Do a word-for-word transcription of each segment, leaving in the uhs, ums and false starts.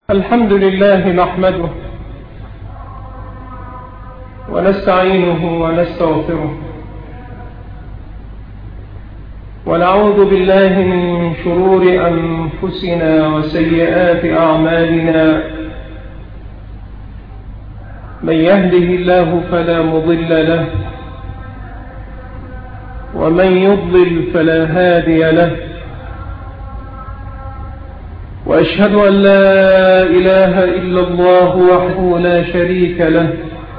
الحمد لله نحمده ونستعينه ونستغفره ونعوذ بالله من شرور أنفسنا وسيئات أعمالنا. من يهده الله فلا مضل له ومن يضلل فلا هادي له، وأشهد أن لا إله إلا الله وحده لا شريك له،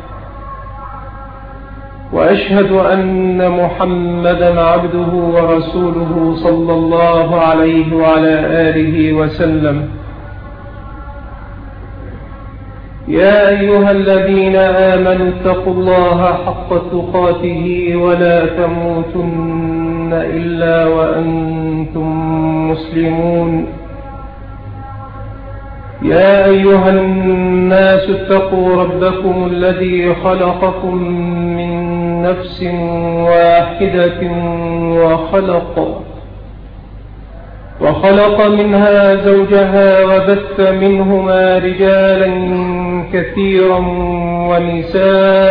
وأشهد أن محمدا عبده ورسوله صلى الله عليه وعلى آله وسلم. يا أيها الذين آمنوا اتقوا الله حق تقاته ولا تموتن إلا وأنتم مسلمون. يا أيها الناس اتقوا ربكم الذي خلقكم من نفس واحدة وخلق وخلق منها زوجها وبث منهما رجالا كثيرا ونساء،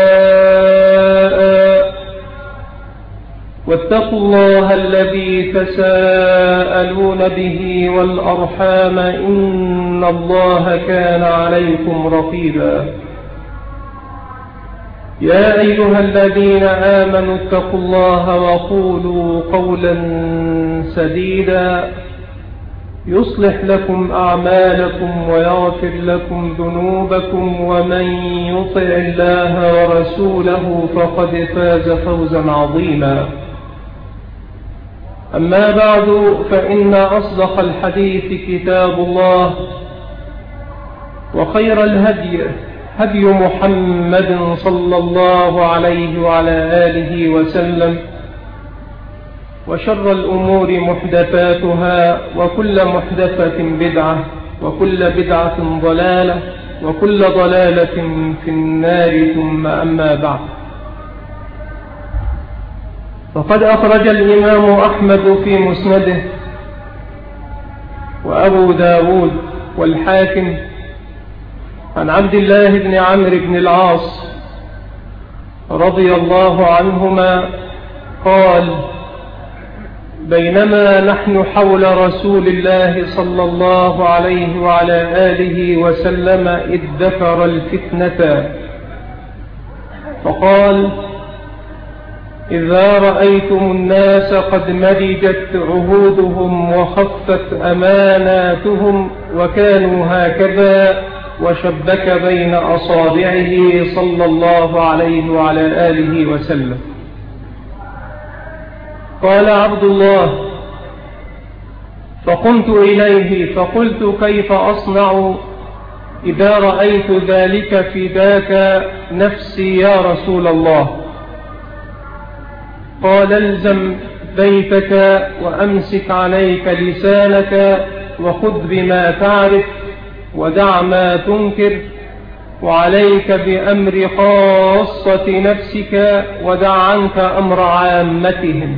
واتقوا الله الذي تساءلون به والأرحام إن الله كان عليكم رقيبا. يا أيها الذين آمنوا اتقوا الله وقولوا قولا سديدا يصلح لكم أعمالكم ويغفر لكم ذنوبكم، ومن يطع الله ورسوله فقد فاز فوزا عظيما. أما بعد، فإن أصدق الحديث كتاب الله، وخير الهدي هدي محمد صلى الله عليه وعلى آله وسلم، وشر الأمور محدثاتها، وكل محدثة بدعة، وكل بدعة ضلالة، وكل ضلالة في النار. ثم أما بعد، فقد أخرج الإمام أحمد في مسنده، وأبو داود والحاكم عن عبد الله بن عمرو بن العاص رضي الله عنهما قال: بينما نحن حول رسول الله صلى الله عليه وعلى آله وسلم إذ ذكر الفتنة فقال: إذا رأيتم الناس قد مدجت عهودهم وخفت أماناتهم وكانوا هكذا، وشبك بين أصابعه صلى الله عليه وعلى آله وسلم. قال عبد الله: فقمت إليه فقلت: كيف أصنع إذا رأيت ذلك فداك نفسي يا رسول الله؟ قال: الزم بيتك وأمسك عليك لسانك وخذ بما تعرف ودع ما تنكر، وعليك بأمر خاصة نفسك ودع عنك أمر عامتهم.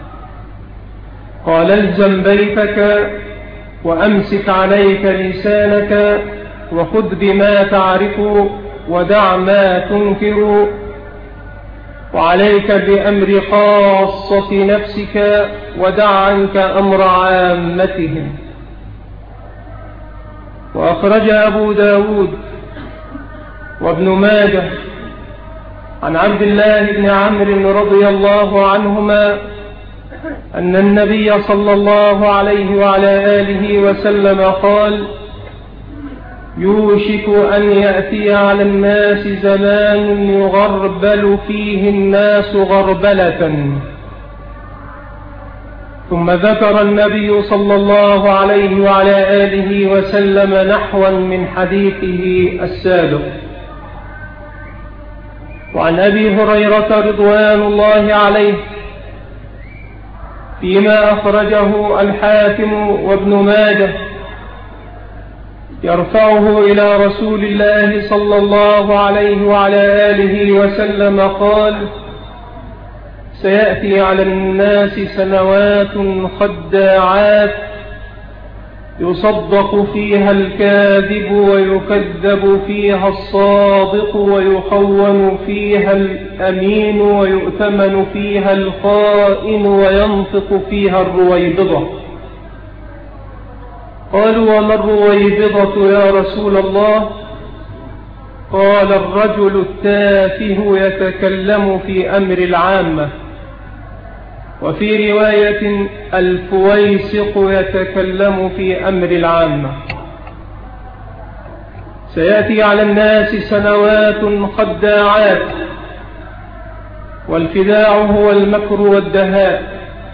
قال: الزم بيتك وأمسك عليك لسانك وخذ بما تعرف ودع ما تنكر، وعليك بأمر خاصة نفسك ودع عنك أمر عامتهم. وأخرج أبو داود وابن ماجه عن عبد الله بن عمرو رضي الله عنهما أن النبي صلى الله عليه وعلى آله وسلم قال: يوشك أن يأتي على الناس زمان يغربل فيه الناس غربلة. ثم ذكر النبي صلى الله عليه وعلى آله وسلم نحوا من حديثه السابق. وعن أبي هريرة رضوان الله عليه فيما أخرجه الحاكم وابن ماجه يرفعه إلى رسول الله صلى الله عليه وعلى آله وسلم قال: سيأتي على الناس سنوات خداعات يصدق فيها الكاذب ويكذب فيها الصادق ويخون فيها الأمين ويؤتمن فيها الخائن وينطق فيها الرويبضة. قالوا: وما الرويبضة يا رسول الله؟ قال: الرجل التافه يتكلم في أمر العامة. وفي رواية: الفويسق يتكلم في أمر العامة. سيأتي على الناس سنوات خداعات، والخداع هو المكر والدهاء.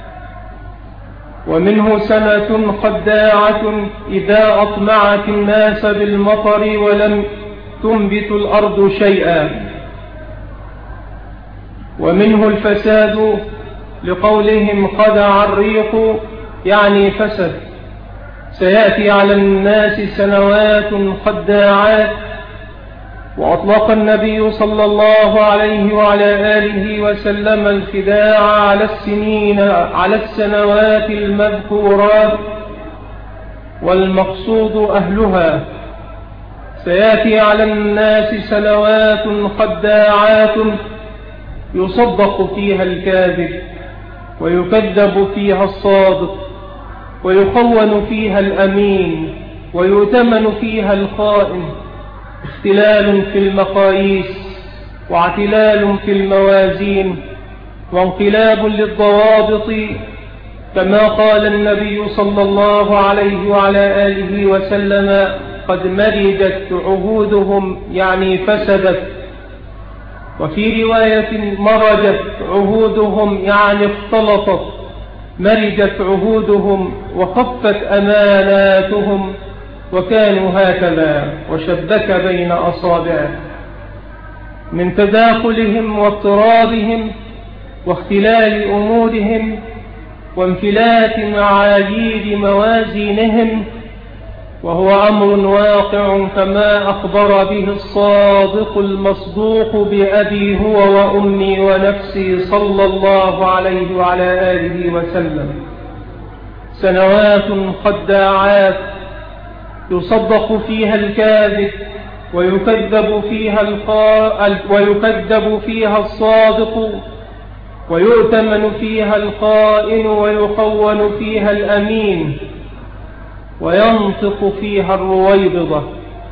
ومنه سنة خداعة إذا أطمعت الناس بالمطر ولم تنبت الأرض شيئا. ومنه الفساد لقولهم خدع الريح، يعني فسد. سيأتي على الناس سنوات خداعات. وأطلق النبي صلى الله عليه وعلى آله وسلم الخداع على السنين على السنوات المذكورات، والمقصود أهلها. سيأتي على الناس سنوات خداعات يصدق فيها الكاذب ويكذب فيها الصادق ويخون فيها الأمين ويؤتمن فيها الخائن. اختلال في المقاييس واعتلال في الموازين وانقلاب للضوابط، كما قال النبي صلى الله عليه وعلى آله وسلم: قد مرجت عهودهم، يعني فسدت. وفي رواية: مرجت عهودهم، يعني اختلطت. مرجت عهودهم وخفت أماناتهم، وكانوا هكذا، وشبك بين أصابعه. من تداخلهم واضطرابهم واختلال أمورهم وانفلات معايير موازينهم، وهو أمر واقع كما أخبر به الصادق المصدوق بأبي هو وأمي ونفسي صلى الله عليه وعلى آله وسلم. سنوات خداعات يصدق فيها الكاذب ويكذب فيها القائل ويكذب فيها الصادق ويؤتمن فيها الخائن ويخون فيها الأمين وينطق فيها الرويبضة.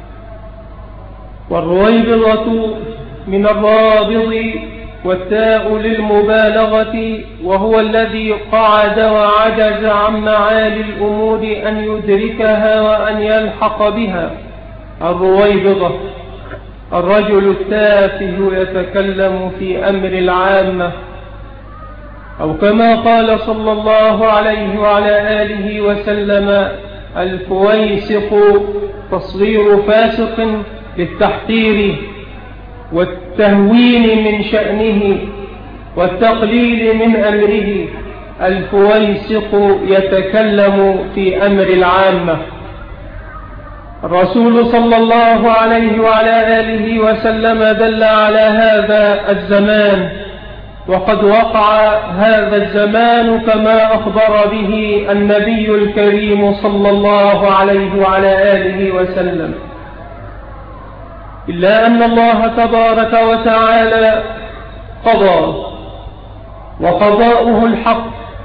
والرويبضة من الرابض، والتاء للمبالغة، وهو الذي قعد وعجز عن معالي الأمور أن يدركها وأن يلحق بها. الرويبضة الرجل التافه يتكلم في أمر العامة، أو كما قال صلى الله عليه وعلى آله وسلم: الفويسق تصغير فاسق للتحقير والتهوين من شأنه والتقليل من أمره. الفويسق يتكلم في أمر العامة. الرسول صلى الله عليه وعلى آله وسلم دل على هذا الزمان، وقد وقع هذا الزمان كما أخبر به النبي الكريم صلى الله عليه وعلى آله وسلم. إلا أن الله تبارك وتعالى قضى، وقضاؤه الحق،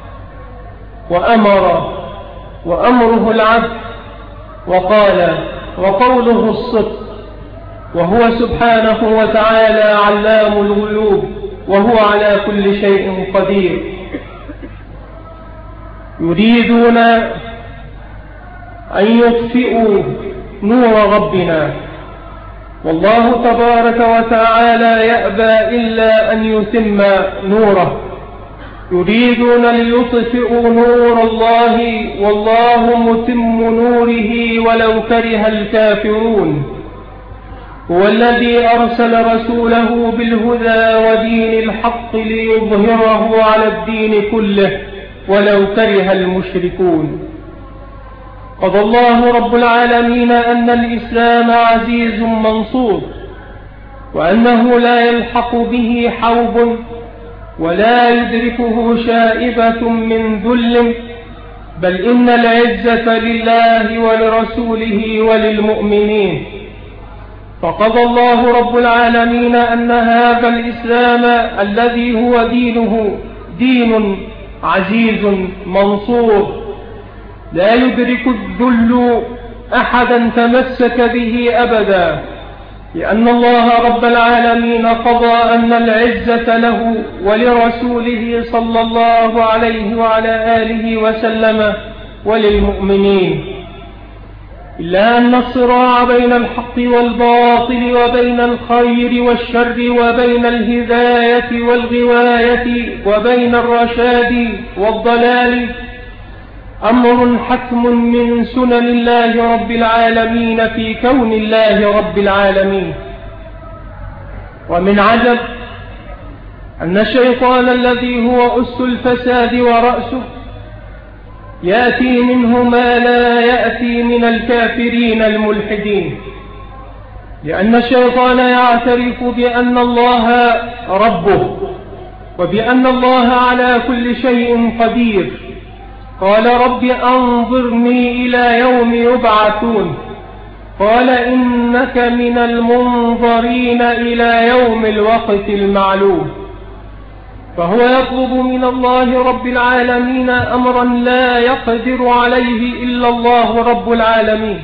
وأمر، وأمره العدل، وقال، وقوله الصدق، وهو سبحانه وتعالى علام الغيوب، وهو على كل شيء قدير. يريدون أن يطفئوا نور ربنا، والله تبارك وتعالى يأبى إلا أن يتم نوره. يريدون ليطفئوا نور الله والله متم نوره ولو كره الكافرون. هو الذي أرسل رسوله بالهدى ودين الحق ليظهره على الدين كله ولو كره المشركون. قضى الله رب العالمين أن الإسلام عزيز منصور، وأنه لا يلحق به حوب ولا يدركه شائبة من ذل، بل إن العزة لله ولرسوله وللمؤمنين. فقضى الله رب العالمين أن هذا الإسلام الذي هو دينه دين عزيز منصور، لا يدرك الذل أحدا تمسك به أبدا، لأن الله رب العالمين قضى أن العزة له ولرسوله صلى الله عليه وعلى آله وسلم وللمؤمنين. إلا أن الصراع بين الحق والباطل وبين الخير والشر وبين الهداية والغواية وبين الرشاد والضلال أمر حتم من سنن الله رب العالمين في كون الله رب العالمين. ومن عجب أن الشيطان الذي هو أس الفساد ورأسه يأتي منه ما لا يأتي من الكافرين الملحدين، لأن الشيطان يعترف بأن الله ربه وبأن الله على كل شيء قدير. قال رب أنظرني إلى يوم يبعثون، قال إنك من المنظرين إلى يوم الوقت المعلوم. فهو يطلب من الله رب العالمين أمرا لا يقدر عليه إلا الله رب العالمين،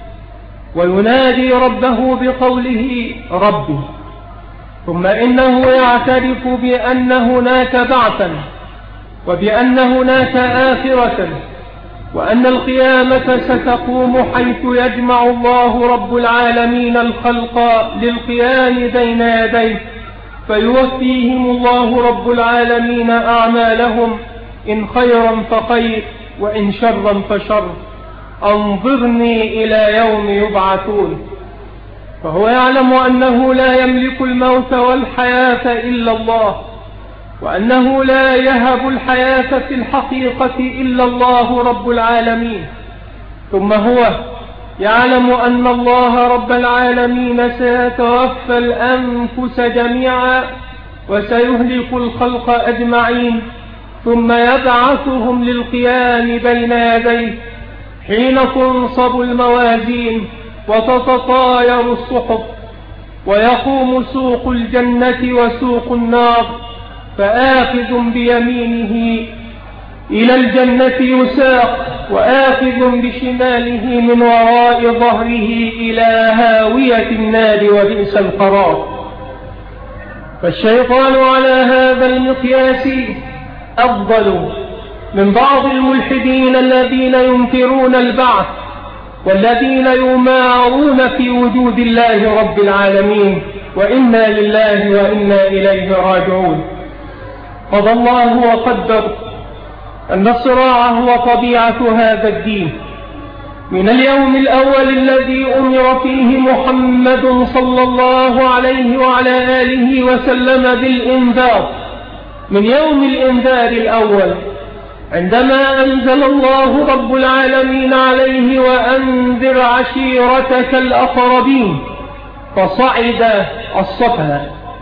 وينادي ربه بقوله ربي، ثم إنه يعترف بأن هناك بعثا وبأن هناك آخرة، وأن القيامة ستقوم حيث يجمع الله رب العالمين الخلق للقيام بين يديه، فيوفيهم الله رب العالمين أعمالهم إن خيرا فخير وإن شرا فشر. أنظرني إلى يوم يبعثون. فهو يعلم أنه لا يملك الموت والحياة إلا الله، وأنه لا يهب الحياة في الحقيقة إلا الله رب العالمين. ثم هو يعلم أن الله رب العالمين سيتوفى الأنفس جميعا وسيهلك الخلق أجمعين، ثم يبعثهم للقيام بين يديه حين تنصب الموازين وتتطاير الصحف، ويقوم سوق الجنة وسوق النار، فآخذ بيمينه إلى الجنة يساق، وآخذ بشماله من وراء ظهره إلى هاوية النار وبئس القرار. فالشيطان على هذا المقياس أفضل من بعض الملحدين الذين ينكرون البعث والذين يمارون في وجود الله رب العالمين، وإنا لله وإنا إليه راجعون. قضى الله وقدر أن الصراع هو طبيعة هذا الدين من اليوم الأول الذي أمر فيه محمد صلى الله عليه وعلى آله وسلم بالإنذار، من يوم الإنذار الأول عندما أنزل الله رب العالمين عليه وأنذر عشيرتك الأقربين، فصعد الصفا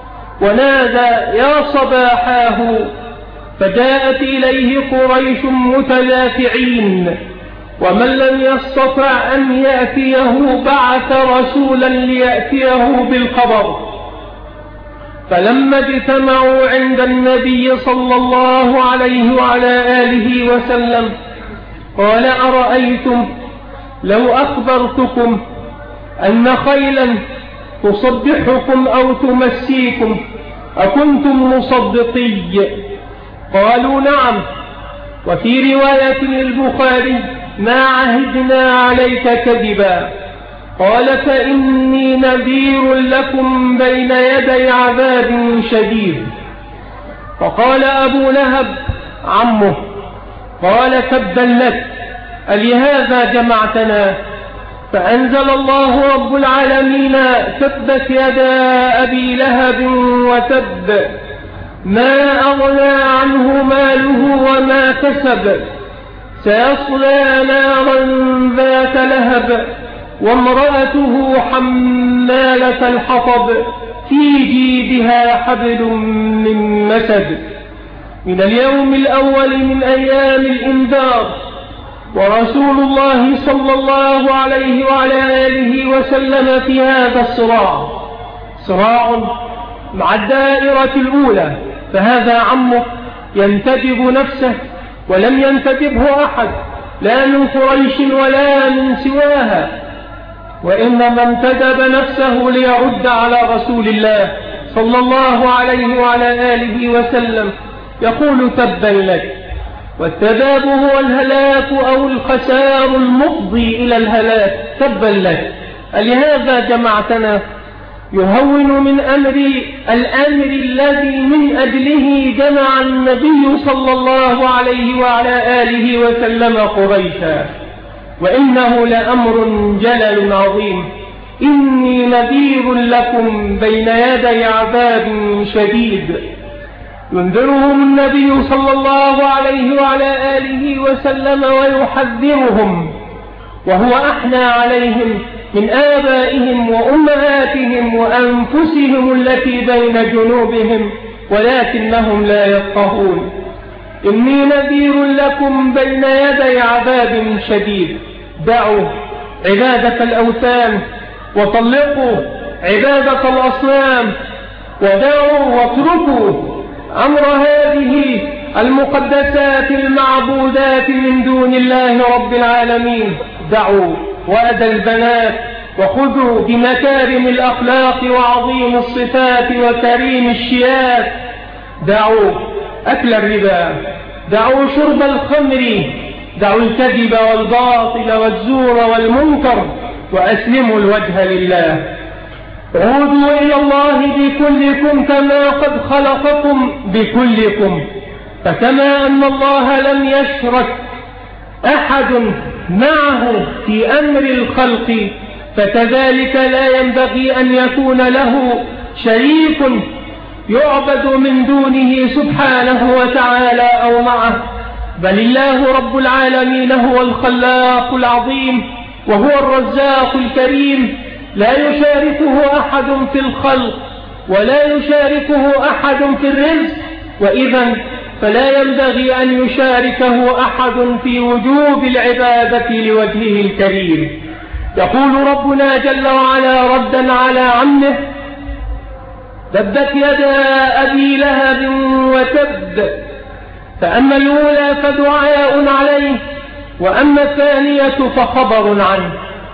ونادى يا صباحاه، فجاءت إليه قريش متدافعين، ومن لم يستطع أن يأتيه بعث رسولا ليأتيه بالخبر. فلما اجتمعوا عند النبي صلى الله عليه وعلى آله وسلم قال أرأيتم لو أخبرتكم أن خيلا تصبحكم أو تمسيكم أكنتم مصدقي؟ قالوا نعم. وفي رواية للبخاري ما عهدنا عليك كذبا. قال فإني نذير لكم بين يدي عذاب شديد. فقال أبو لهب عمه قال تبا لك ألهذا جمعتنا؟ فأنزل الله رب العالمين تبت يدا أبي لهب وتب ما أغنى عنه ماله وما كسب سيصلى نارا ذات لهب وامرأته حمالة الحطب في جيدها حبل من مسد. من اليوم الأول من أيام الإنذار ورسول الله صلى الله عليه وعلى آله وسلم في هذا الصراع صراع مع الدائرة الأولى، فهذا عمه ينتدب نفسه ولم ينتدبه أحد لا من قريش ولا من سواها، وإنما انتدب نفسه ليرد على رسول الله صلى الله عليه وعلى آله وسلم، يقول تبا لك. والتباب هو الهلاك أو الخسار المفضي إلى الهلاك، تبا لك ألهذا جمعتنا؟ يهون من أمر الأمر الذي من أجله جمع النبي صلى الله عليه وعلى آله وسلم قريشا، وإنه لأمر جلل عظيم. إني نذير لكم بين يدي عذاب شديد. ينذرهم النبي صلى الله عليه وعلى آله وسلم ويحذرهم، وهو أحنى عليهم من آبائهم وأمهاتهم وأنفسهم التي بين جنوبهم، ولكنهم لا يفقهون. إني نذير لكم بين يدي عذاب شديد. دعوا عبادة الأوثان وطلقوا عبادة الأصنام، ودعوا واتركوا أمر هذه المقدسات المعبودات من دون الله رب العالمين. دعوا وأدى البنات وخذوا بمكارم الأخلاق وعظيم الصفات وكريم الشيات. دعوا أكل الربا، دعوا شرب الخمر، دعوا الكذب والباطل والزور والمنكر، وأسلموا الوجه لله. عودوا إلى الله بكلكم كما قد خلقكم بكلكم، فكما أن الله لم يشرك أحد معه في أمر الخلق، فكذلك لا ينبغي أن يكون له شريك يعبد من دونه سبحانه وتعالى أو معه، بل الله رب العالمين هو الخلاق العظيم وهو الرزاق الكريم، لا يشاركه أحد في الخلق ولا يشاركه أحد في الرزق، وإذا فلا ينبغي أن يشاركه أحد في وجوب العبادة لوجهه الكريم. يقول ربنا جل وعلا ردا على عمه: تبت يدا أبي لهب وتب. فأما الأولى فدعاء عليه، وأما الثانية فخبر عنه.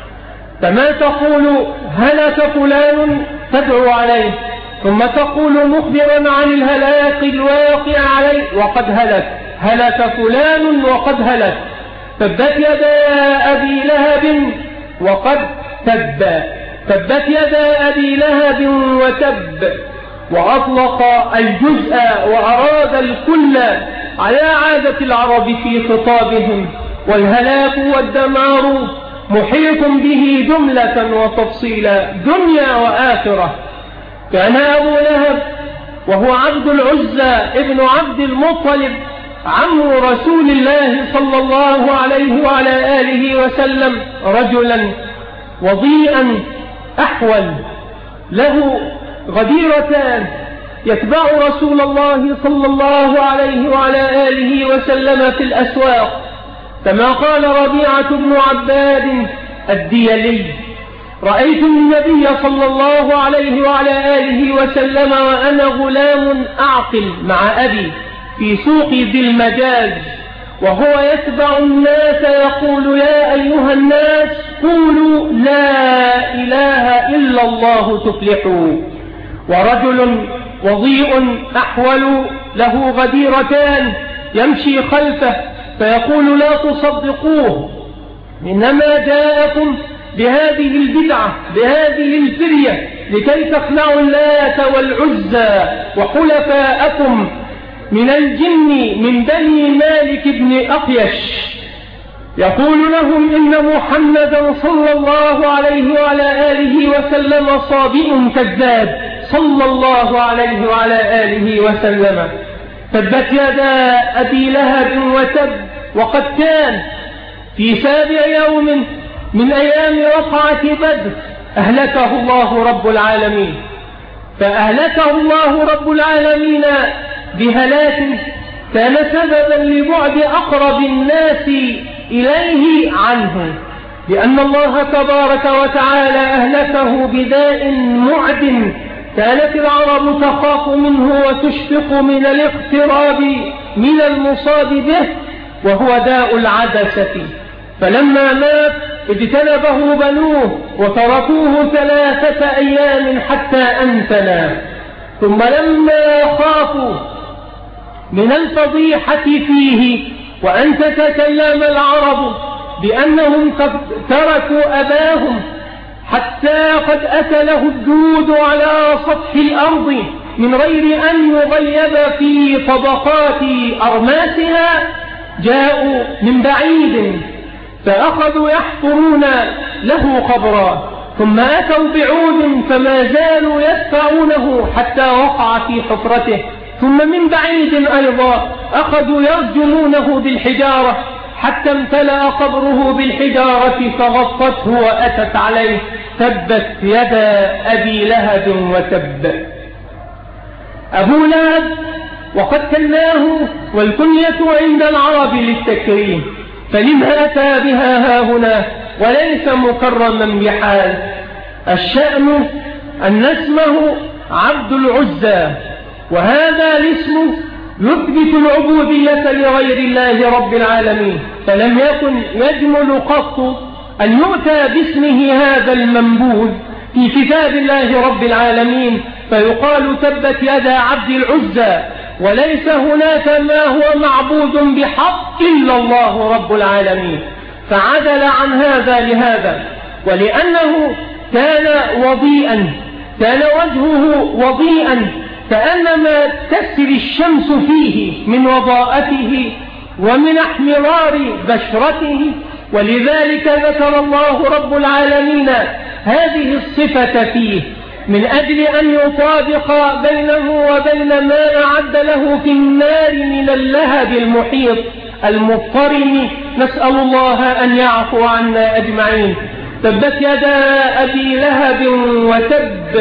فما تقول هلك فلان تدعو عليه، ثم تقول مخبرا عن الهلاك الواقع عليه وقد هلك، هلك فلان وقد هلك. تبت يدا أبي لهب وقد تب، تبت يدا أبي لهب وتب، وأطلق الجزء وأراد الكل على عادة العرب في خطابهم، والهلاك والدمار محيط به جملة وتفصيلا دنيا وآخرة. كان أبو لهب وهو عبد العزى ابن عبد المطلب عم رسول الله صلى الله عليه وعلى آله وسلم رجلا وضيئا أحول له غديرتان، يتبع رسول الله صلى الله عليه وعلى آله وسلم في الأسواق، كما قال ربيعة بن عباد الديلي: رأيت النبي صلى الله عليه وعلى آله وسلم وأنا غلام أعقل مع أبي في سوق ذي المجاز، وهو يتبع الناس يقول: يا أيها الناس قولوا لا إله إلا الله تفلحوا. ورجل وضيء أحول له غديرتان يمشي خلفه فيقول: لا تصدقوه، إنما جاءكم بهذه البدعة بهذه الفرية لكي تخلعوا اللات والعزى وحلفاءكم من الجن من بني مالك بن أقيش. يقول لهم: إن محمدا صلى الله عليه وعلى آله وسلم صابئ كذاب صلى الله عليه وعلى آله وسلم. تبت يدا أبي لهب وتب. وقد كان في سابع يوم من أيام وقعة بدر أهلكه الله رب العالمين، فأهلكه الله رب العالمين بهلاك كان سببا لبعد أقرب الناس إليه عنه، لأن الله تبارك وتعالى أهلكه بداء معد كانت العرب تخاف منه وتشفق من الاقتراب من المصاب به، وهو داء العدسة. فلما مات اجتنبه بنوه وتركوه ثلاثة أيام حتى أنتنا، ثم لما خافوا من الفضيحة فيه وأن تتكلم العرب بأنهم قد تركوا أباهم حتى قد أكله الدود على سطح الأرض من غير أن يغيب في طبقات أرماسها، جاءوا من بعيد فأخذوا يحفرون له قبرا، ثم أتوا بعود فما زالوا يدفعونه حتى وقع في حفرته، ثم من بعيد أيضا أخذوا يرجمونه بالحجارة حتى امتلأ قبره بالحجارة فغطته وأتت عليه تبت يدا أبي لهب وتب. أبو لهب وقد كناه والكنية عند العرب للتكريم، فلما أتى بها هاهنا وليس مكرما بحال؟ الشأن أن اسمه عبد العزى، وهذا الاسم يثبت العبودية لغير الله رب العالمين، فلم يكن يجمل قط أن يؤتى باسمه هذا المنبوذ في كتاب الله رب العالمين فيقال تبت يدا عبد العزى، وليس هناك ما هو معبود بحق إلا الله رب العالمين، فعدل عن هذا لهذا. ولأنه كان وضيئا، كان وجهه وضيئا كأنما تسري الشمس فيه من وضاءته ومن احمرار بشرته، ولذلك ذكر الله رب العالمين هذه الصفة فيه من أجل أن يطابق بينه وبين ما أعد له في النار من اللهب المحيط المضطرم، نسأل الله أن يعفو عنا أجمعين. تبت يدا أبي لهب وتب،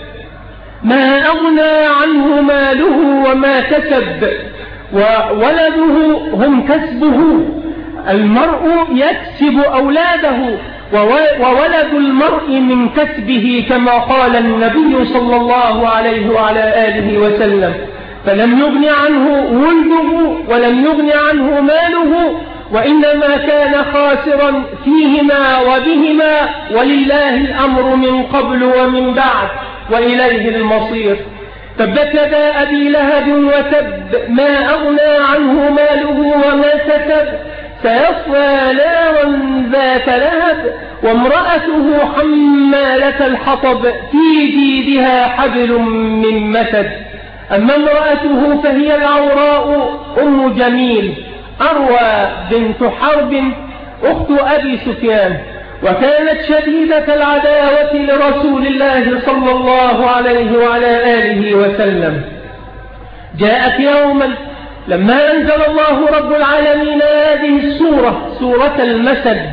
ما أغنى عنه ماله وما كسب، وولده هم كسبه، المرء يكسب أولاده وولد المرء من كسبه كما قال النبي صلى الله عليه وعلى آله وسلم، فلم يغن عنه ولده ولم يغن عنه ماله، وإنما كان خاسرا فيهما وبهما، ولله الأمر من قبل ومن بعد وإليه المصير. تبت يدا أبي لهب وتب، ما أغنى عنه ماله وما كسب، سيصلى نارا ذات لهب وامرأته حمالة الحطب في جيدها حبل من مسد. أما امرأته فهي العوراء أم جميل أروى بنت حرب أخت أبي سفيان، وكانت شديدة العداوة لرسول الله صلى الله عليه وعلى آله وسلم. جاءت يوما لما أنزل الله رب العالمين هذه السورة، سورة المسد،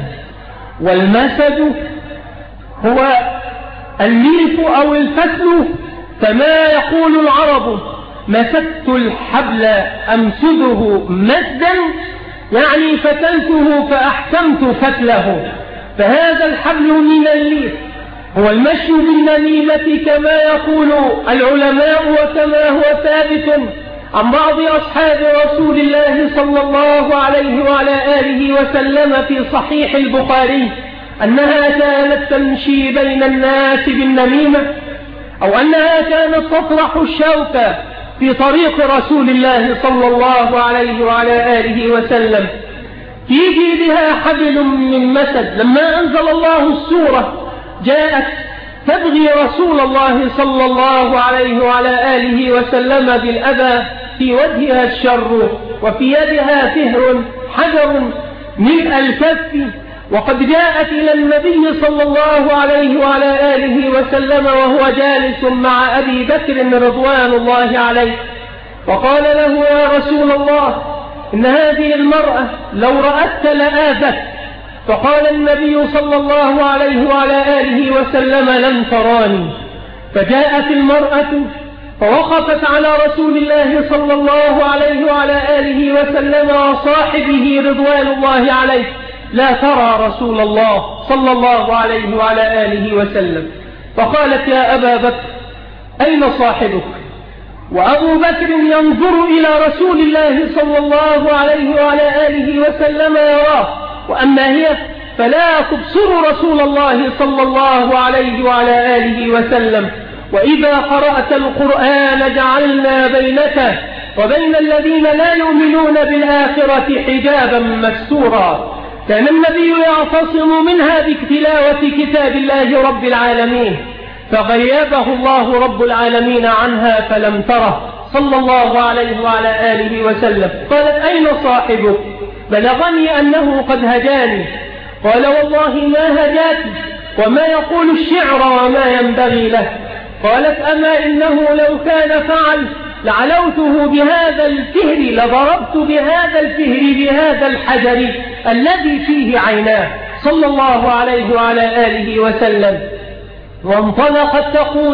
والمسد هو الليف أو الفتل، كما يقول العرب مسدت الحبل أمسده مسدا، يعني فتلته فأحكمت فتله. فهذا الحبل من الليف هو المشي بالنميمة كما يقول العلماء، وكما هو ثابت عن بعض أصحاب رسول الله صلى الله عليه وعلى آله وسلم في صحيح البخاري أنها كانت تمشي بين الناس بالنميمة، أو أنها كانت تطرح الشوك في طريق رسول الله صلى الله عليه وعلى آله وسلم، في جيدها حبل من مسد. لما أنزل الله السورة جاءت تبغي رسول الله صلى الله عليه وعلى آله وسلم بالأذى، في وجهها الشر وفي يدها فهر حجر ملء الكف، وقد جاءت إلى النبي صلى الله عليه وعلى آله وسلم وهو جالس مع أبي بكر رضوان الله عليه، وقال له يا رسول الله إن هذه المرأة لو رأت لآذت. فقال النبي صلى الله عليه وعلى آله وسلم لن تراني. فجاءت المرأة فوقفت على رسول الله صلى الله عليه وعلى آله وسلم وصاحبه رضوان الله عليه: لا ترى رسول الله صلى الله عليه وعلى آله وسلم. فقالت: يا أبا بكر، أين صاحبك؟ وأبو بكر ينظر إلى رسول الله صلى الله عليه وعلى آله وسلم يراه، وأما هي فلا تبصر رسول الله صلى الله عليه وعلى آله وسلم. وإذا قرأت القرآن جعلنا بينك وبين الذين لا يؤمنون بالآخرة حجابا مستورا. كان النبي يعتصم منها بتلاوة كتاب الله رب العالمين، فغيبه الله رب العالمين عنها فلم تره صلى الله عليه وعلى آله وسلم. قالت: أين صاحبك؟ بلغني أنه قد هجاني. قال: والله ما هجاك، وما يقول الشعر وما ينبغي له. قالت: أما إنه لو كان فعل لعلوته بهذا الفهر، لضربت بهذا الفهر بهذا الحجر الذي فيه عيناه صلى الله عليه وعلى آله وسلم. وانطلقت تقول: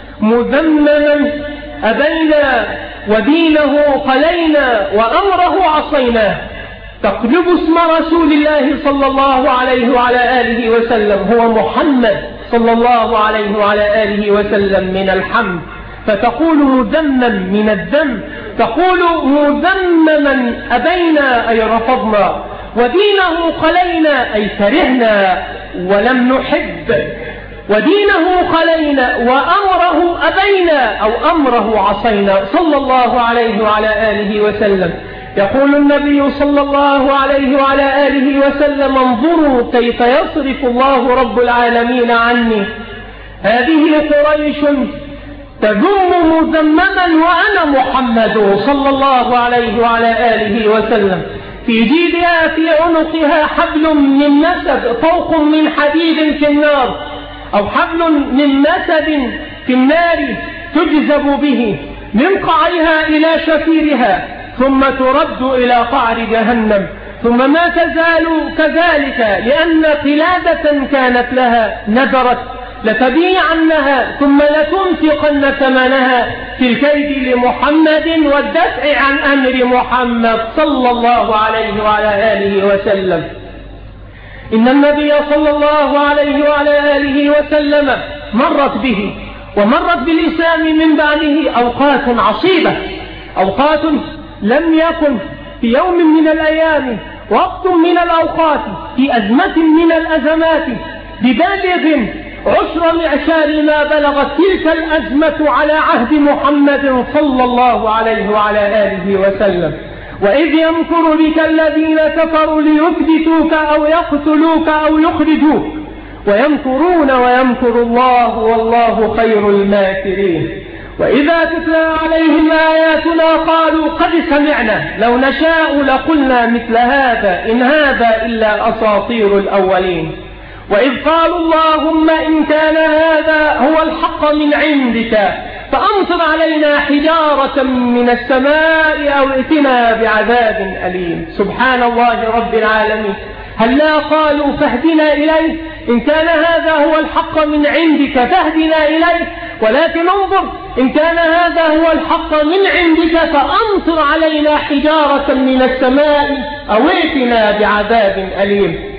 مذمما أبينا ودينه قلينا وأمره عصيناه. تقلب اسم رسول الله صلى الله عليه وعلى آله وسلم، هو محمد صلى الله عليه وعلى آله وسلم، من الحمد، فتقول مذمم من الذم، تقول مذمما أبينا أي رفضنا، ودينه قلينا أي كرهنا ولم نحب، ودينه قلينا وأمره أبينا أو أمره عصينا صلى الله عليه وعلى آله وسلم. يقول النبي صلى الله عليه وعلى آله وسلم: انظروا كيف يصرف الله رب العالمين عني هذه قريش تذم مذمما وأنا محمد صلى الله عليه وعلى آله وسلم. في جيدها في عنقها حبل من مسد، طوق من حديد في النار، أو حبل من مسد في النار تجذب به من قعرها إلى شفيرها، ثم ترد إلى قعر جهنم، ثم ما تزال كذلك، لأن قلادة كانت لها نذرت لتبيعنها ثم لتنفقن ثمنها في الكيد لمحمد والدفع عن أمر محمد صلى الله عليه وعلى آله وسلم. إن النبي صلى الله عليه وعلى آله وسلم مرت به ومرت بالإسلام من بعده أوقات عصيبة، أوقات لم يكن في يوم من الأيام وقت من الأوقات في أزمة من الأزمات ببالغ عشر معشار ما بلغت تلك الأزمة على عهد محمد صلى الله عليه وعلى آله وسلم. وإذ يمكر بك الذين كفروا ليثبتوك أو يقتلوك أو يخرجوك ويمكرون ويمكر الله والله خير الماكرين. وإذا تتلى عليهم آياتنا قالوا قد سمعنا لو نشاء لقلنا مثل هذا إن هذا إلا أساطير الأولين. وإذ قالوا اللهم إن كان هذا هو الحق من عندك فأمطر علينا حجارة من السماء أو ائتنا بعذاب أليم. سبحان الله رب العالمين. هل لا قالوا فاهدنا إليه؟ إن كان هذا هو الحق من عندك فاهدنا إليه، ولكن انظر إن كان هذا هو الحق من عندك فأمطر علينا حجارة من السماء أو ائتنا بعذاب أليم.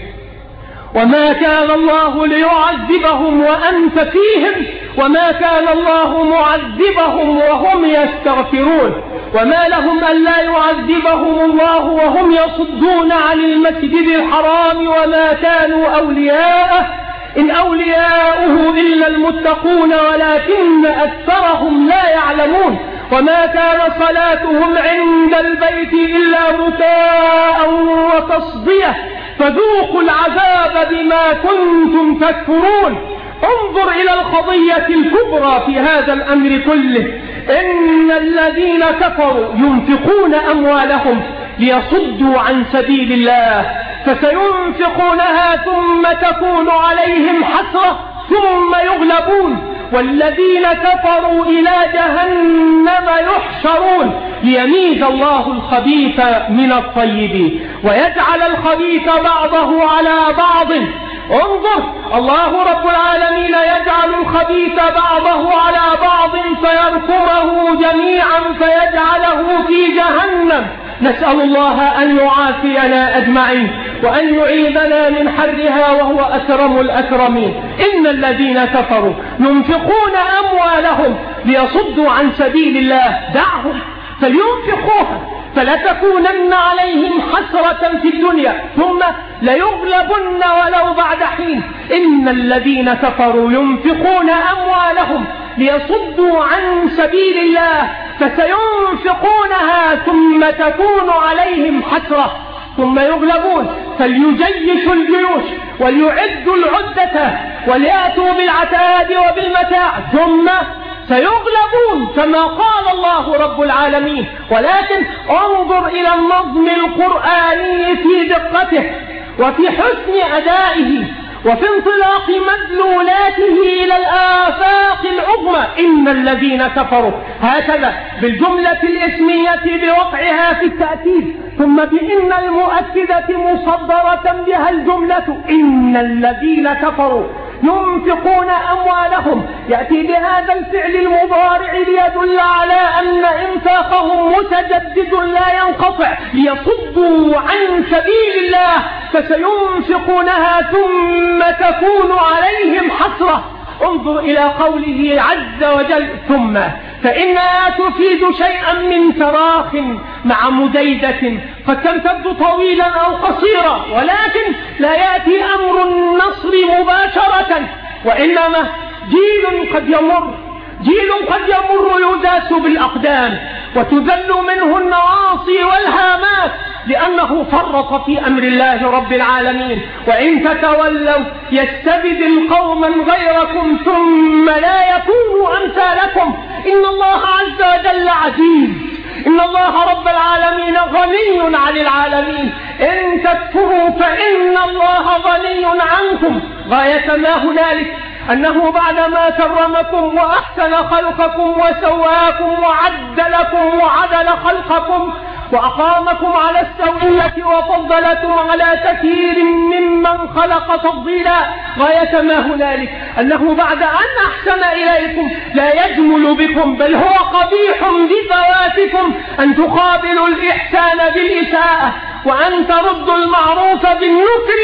وما كان الله ليعذبهم وأنت فيهم وما كان الله معذبهم وهم يستغفرون. وما لهم ألا يعذبهم الله وهم يصدون عن المسجد الحرام وما كانوا أولياءه إن أولياؤه إلا المتقون ولكن أكثرهم لا يعلمون. وما كان صلاتهم عند البيت إلا بكاء وتصدية فذوقوا العذاب بما كنتم تكفرون. انظر إلى القضية الكبرى في هذا الأمر كله. إن الذين كفروا ينفقون أموالهم ليصدوا عن سبيل الله فسينفقونها ثم تكون عليهم حسرة ثم يغلبون والذين كفروا إلى جهنم يحشرون ليميز الله الخبيث من الطيب ويجعل الخبيث بعضه على بعض انظر، الله رب العالمين يجعل الخبيث بعضه على بعض فيركمه جميعا فيجعله في جهنم. نسأل الله أن يعافينا أجمعين وأن يعيذنا من حرها وهو أكرم الأكرمين. إن الذين كفروا ينفقون أموالهم ليصدوا عن سبيل الله، دعهم فلينفقوها فلا تكونن عليهم حسرة في الدنيا ثم ليغلبن ولو بعد حين. إن الذين كفروا ينفقون أموالهم ليصدوا عن سبيل الله فسينفقونها ثم تكون عليهم حسرة ثم يغلبون فليجيشوا الجيوش وليعدوا العدة وليأتوا بالعتاد وبالمتاع ثم سيغلبون كما قال الله رب العالمين. ولكن انظر إلى النظم القرآني في دقته وفي حسن أدائه وفي انطلاق مدلولاته إلى الآفاق العظمى. إن الذين كفروا هكذا بالجملة الاسمية بوقعها في التأكيد ثم بإن المؤكدة مصدرة بها الجملة. إن الذين كفروا ينفقون أموالهم يأتي بهذا الفعل المضارع ليدل على أن إنفاقهم متجدد لا ينقطع ليصدوا عن سبيل الله فسينفقونها ثم تكون عليهم حسرة. انظر إلى قوله عز وجل ثم، فإنها تفيد شيئا من تراخ مع مديدة قد تمتد طويلا أو قصيرا، ولكن لا يأتي أمر النصر مباشرة وإنما جيل قد يمر جيل قد يمر يداس بالأقدام وتذل منه النواصي والهامات لأنه فرط في أمر الله رب العالمين. وإن تتولوا يستبدل قوما غيركم ثم لا يكونوا أمثالكم. إن الله عز وجل عزيز، إن الله رب العالمين غني عن العالمين. إن تكفروا فإن الله غني عنكم. غاية ما هنالك أنه بعدما كرمكم وأحسن خلقكم وسواكم وعد لكم وعدل خلقكم وأقامكم على السوية وفضلكم على كثير ممن خلق تفضيلا، غاية ما هنالك أنه بعد أن أحسن إليكم لا يجمل بكم بل هو قبيح بذواتكم أن تقابلوا الإحسان بالإساءة وأن تردوا المعروف بالنكر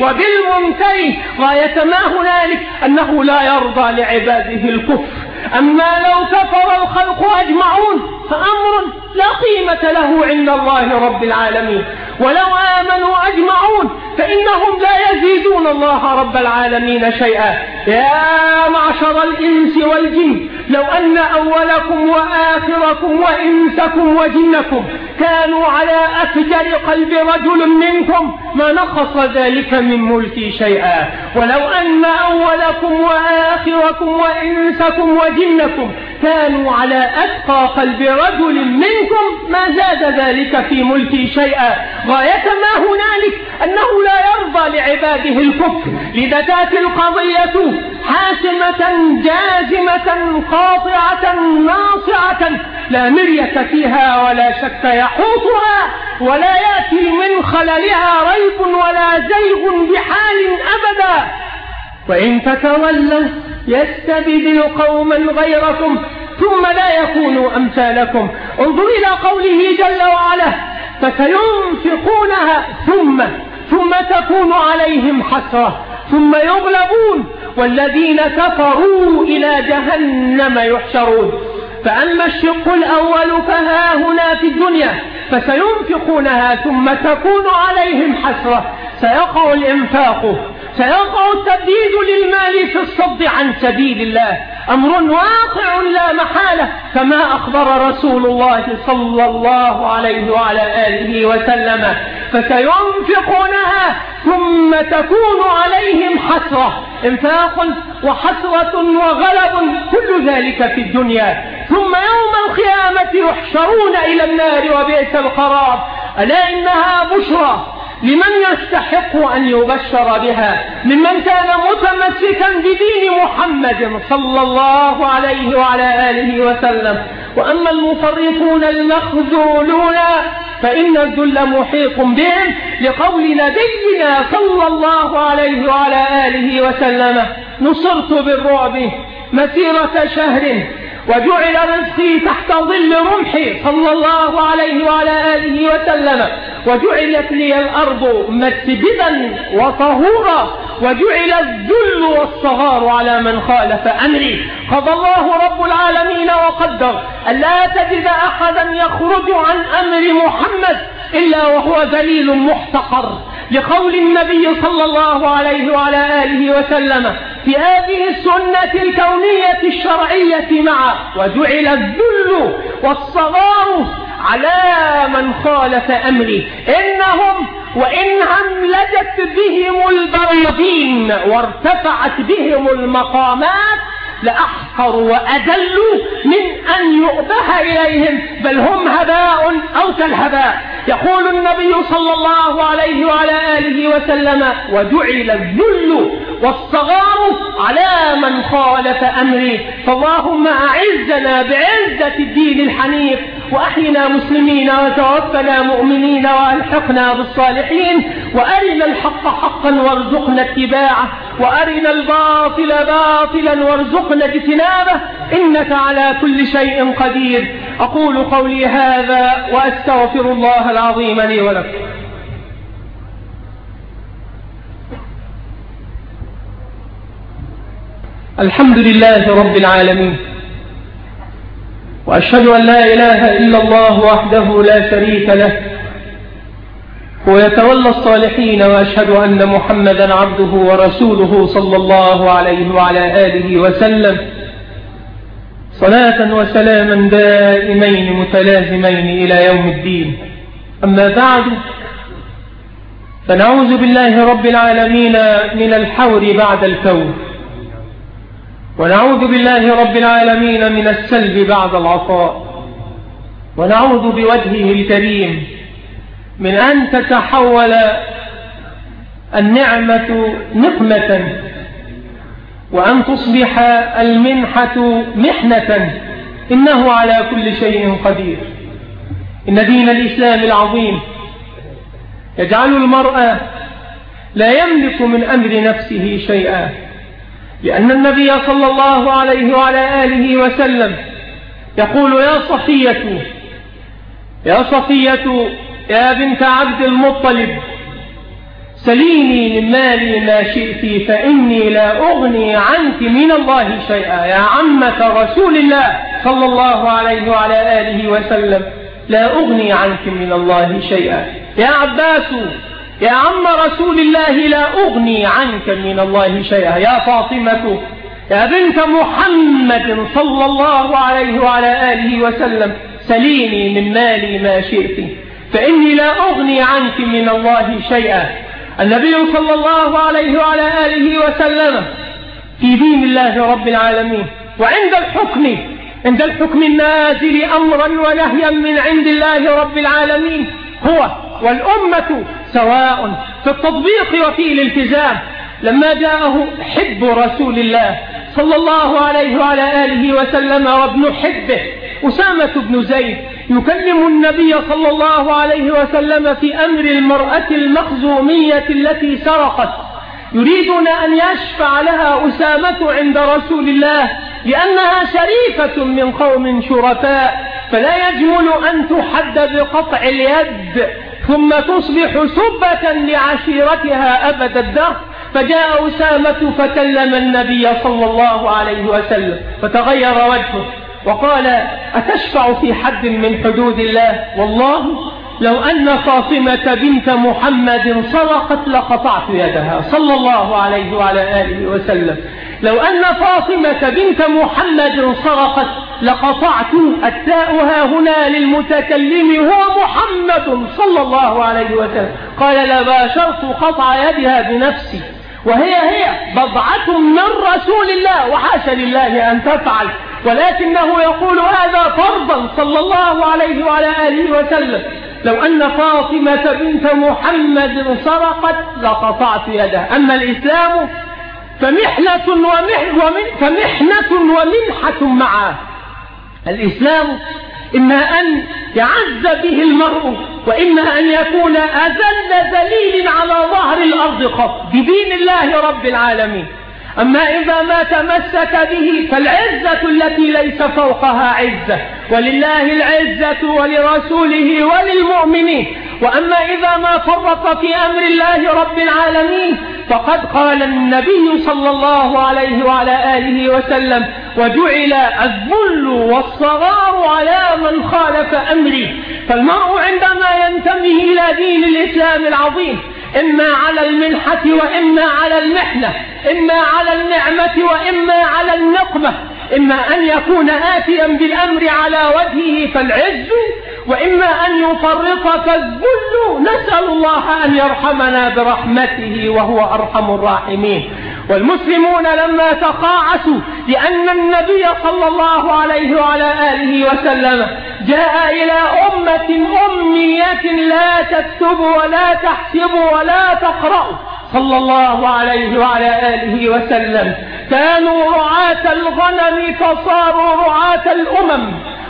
وبالمنكر. غاية ما هنالك أنه لا يرضى لعباده الكفر. أما لو كفر الخلق أجمعون فأمر لا قيمة له عند الله رب العالمين، ولو آمنوا أجمعون فإنهم لا يزيدون الله رب العالمين شيئا. يا معشر الإنس والجن لو أن أولكم وآخركم وإنسكم وجنكم كانوا على أفجر قلب رجل منكم ما نقص ذلك من ملكي شيئا، ولو أن أولكم وآخركم وإنسكم وجنكم كانوا على أتقى قلب رجل منكم ما زاد ذلك في ملكي شيئا. غاية ما هنالك أنه لا يرضى لعباده الكفر. لذا تأتي القضية حاسمة جازمة قاطعة ناصعة لا مرية فيها ولا شك يحوطها ولا يأتي من خللها ريب ولا زيغ بحال أبدا. وإن تتولوا يستبدل قوما غيركم ثم لا يكونوا أمثالكم. انظر إلى قوله جل وعلا فسينفقونها ثم ثم تكون عليهم حسرة ثم يغلبون والذين كفروا إلى جهنم يحشرون. فأما الشق الأول فها هنا في الدنيا فسينفقونها ثم تكون عليهم حسرة، سيقع الإنفاق سيقع التبديد للمال في الصد عن سبيل الله، أمر واقع لا محالة كما أخبر رسول الله صلى الله عليه وعلى آله وسلم. فسينفقونها ثم تكون عليهم حسرة، إنفاق وحسرة وغلب كل ذلك في الدنيا. ثم يوم القيامة يحشرون إلى النار وبئس القرار. ألا إنها بشرى لمن يستحق أن يبشر بها ممن كان متمسكا بدين محمد صلى الله عليه وعلى آله وسلم. وأما المفرطون المخذولون فإن الذل محيط بهم، لقول نبينا صلى الله عليه وعلى آله وسلم: نصرت بالرعب مسيرة شهر وجعل رزقي تحت ظل رمحي صلى الله عليه وعلى آله وسلم، وجعلت لي الأرض مسجدا وطهورا، وجعل الذل والصغار على من خالف أمري. قضى الله رب العالمين وقدر ألا تجد أحدا يخرج عن أمر محمد إلا وهو ذليل محتقر، لقول النبي صلى الله عليه وعلى آله وسلم في هذه السنة الكونية الشرعية معه: وجعل الذل والصغار على من خالف أمري، إنهم وإن هملجت بهم البراذين وارتفعت بهم المقامات لأحقر وأذل من أن يؤبه إليهم، بل هم هباء أو كالهباء. يقول النبي صلى الله عليه وعلى آله وسلم: وجعل الذل والصغار على من خالف أمري. فاللهم أعزنا بعزة الدين الحنيف، وأحينا مسلمين وتوفنا مؤمنين وألحقنا بالصالحين، وأرنا الحق حقا وارزقنا اتباعه، وأرنا الباطل باطلا وارزقنا اجتنابه، إنك على كل شيء قدير. أقول قولي هذا وأستغفر الله العظيم لي ولكم. الحمد لله رب العالمين، وأشهد أن لا إله إلا الله وحده لا شريك له، ويتولى الصالحين، وأشهد أن محمدا عبده ورسوله صلى الله عليه وعلى آله وسلم، صلاة وسلاما دائمين متلازمين إلى يوم الدين. أما بعد، فنعوذ بالله رب العالمين من الحور بعد الكون، ونعوذ بالله رب العالمين من السلب بعد العطاء، ونعوذ بوجهه الكريم من أن تتحول النعمة نقمة، وأن تصبح المنحة محنة، إنه على كل شيء قدير. إن دين الإسلام العظيم يجعل المرء لا يملك من أمر نفسه شيئا، لأن النبي صلى الله عليه وعلى آله وسلم يقول: يا صفية يا صفية يا بنت عبد المطلب، سليني من مالي ما شئت فإني لا أغني عنك من الله شيئا. يا عمة رسول الله صلى الله عليه وعلى آله وسلم: لا أغني عنك من الله شيئا. يا عباس يا عم رسول الله: لا أغني عنك من الله شيئا. يا فاطمة يا بنت محمد صلى الله عليه وعلى آله وسلم: سليني من مالي ما شئت فإني لا أغني عنك من الله شيئا. النبي صلى الله عليه وعلى آله وسلم في دين الله رب العالمين، وعند الحكم عند الحكم النازل أمرا ونهيا من عند الله رب العالمين هو والأمة سواء في التطبيق وفي الالتزام. لما جاءه حب رسول الله صلى الله عليه وعلى آله وسلم وابن حبه أسامة بن زيد يكلم النبي صلى الله عليه وسلم في أمر المرأة المخزومية التي سرقت، يريدون أن يشفع لها أسامة عند رسول الله لأنها شريفة من قوم شرفاء، فلا يجمل أن تحد بقطع اليد ثم تصبح سبة لعشيرتها أبد الدهر. فجاء أسامة فكلم النبي صلى الله عليه وسلم فتغير وجهه وقال: أتشفع في حد من حدود الله؟ والله لو أن فاطمة بنت محمد سرقت لقطعت يدها صلى الله عليه وعلى آله وسلم. لو أن فاطمة بنت محمد سرقت لقطعت. التاء ها هنا للمتكلم هو محمد صلى الله عليه وسلم. قال: لباشرت قطع يدها بنفسي، وهي هي بضعة من رسول الله، وحاشا لله أن تفعل، ولكنه يقول هذا فرضا صلى الله عليه وعلى آله وسلم. لو أن فاطمة بنت محمد سرقت لقطعت يدها. أما الإسلام فمحنة ومح ومن فمحنة ومنحة معه، الإسلام إما أن يعز به المرء، وإما أن يكون أذل ذليل على ظهر الأرض قط بدين الله رب العالمين. أما إذا ما تمسك به فالعزة التي ليس فوقها عزة، ولله العزة ولرسوله وللمؤمنين. وأما إذا ما فرط في أمر الله رب العالمين فقد قال النبي صلى الله عليه وعلى آله وسلم: وجعل الذل والصغار على من خالف أمري. فالمرء عندما ينتمي إلى دين الإسلام العظيم إما على المنحة وإما على المحنة، إما على النعمة وإما على النقمة، إما أن يكون آتيا بالأمر على وجهه فالعز، وإما أن يفرط فالذل. نسأل الله أن يرحمنا برحمته وهو أرحم الراحمين. والمسلمون لما تقاعسوا لأن النبي صلى الله عليه وعلى آله وسلم جاء إلى أمة أمية لا تكتب ولا تحسب ولا تقرأ صلى الله عليه وعلى آله وسلم، كانوا رعاة الغنم فصاروا رعاة الأمم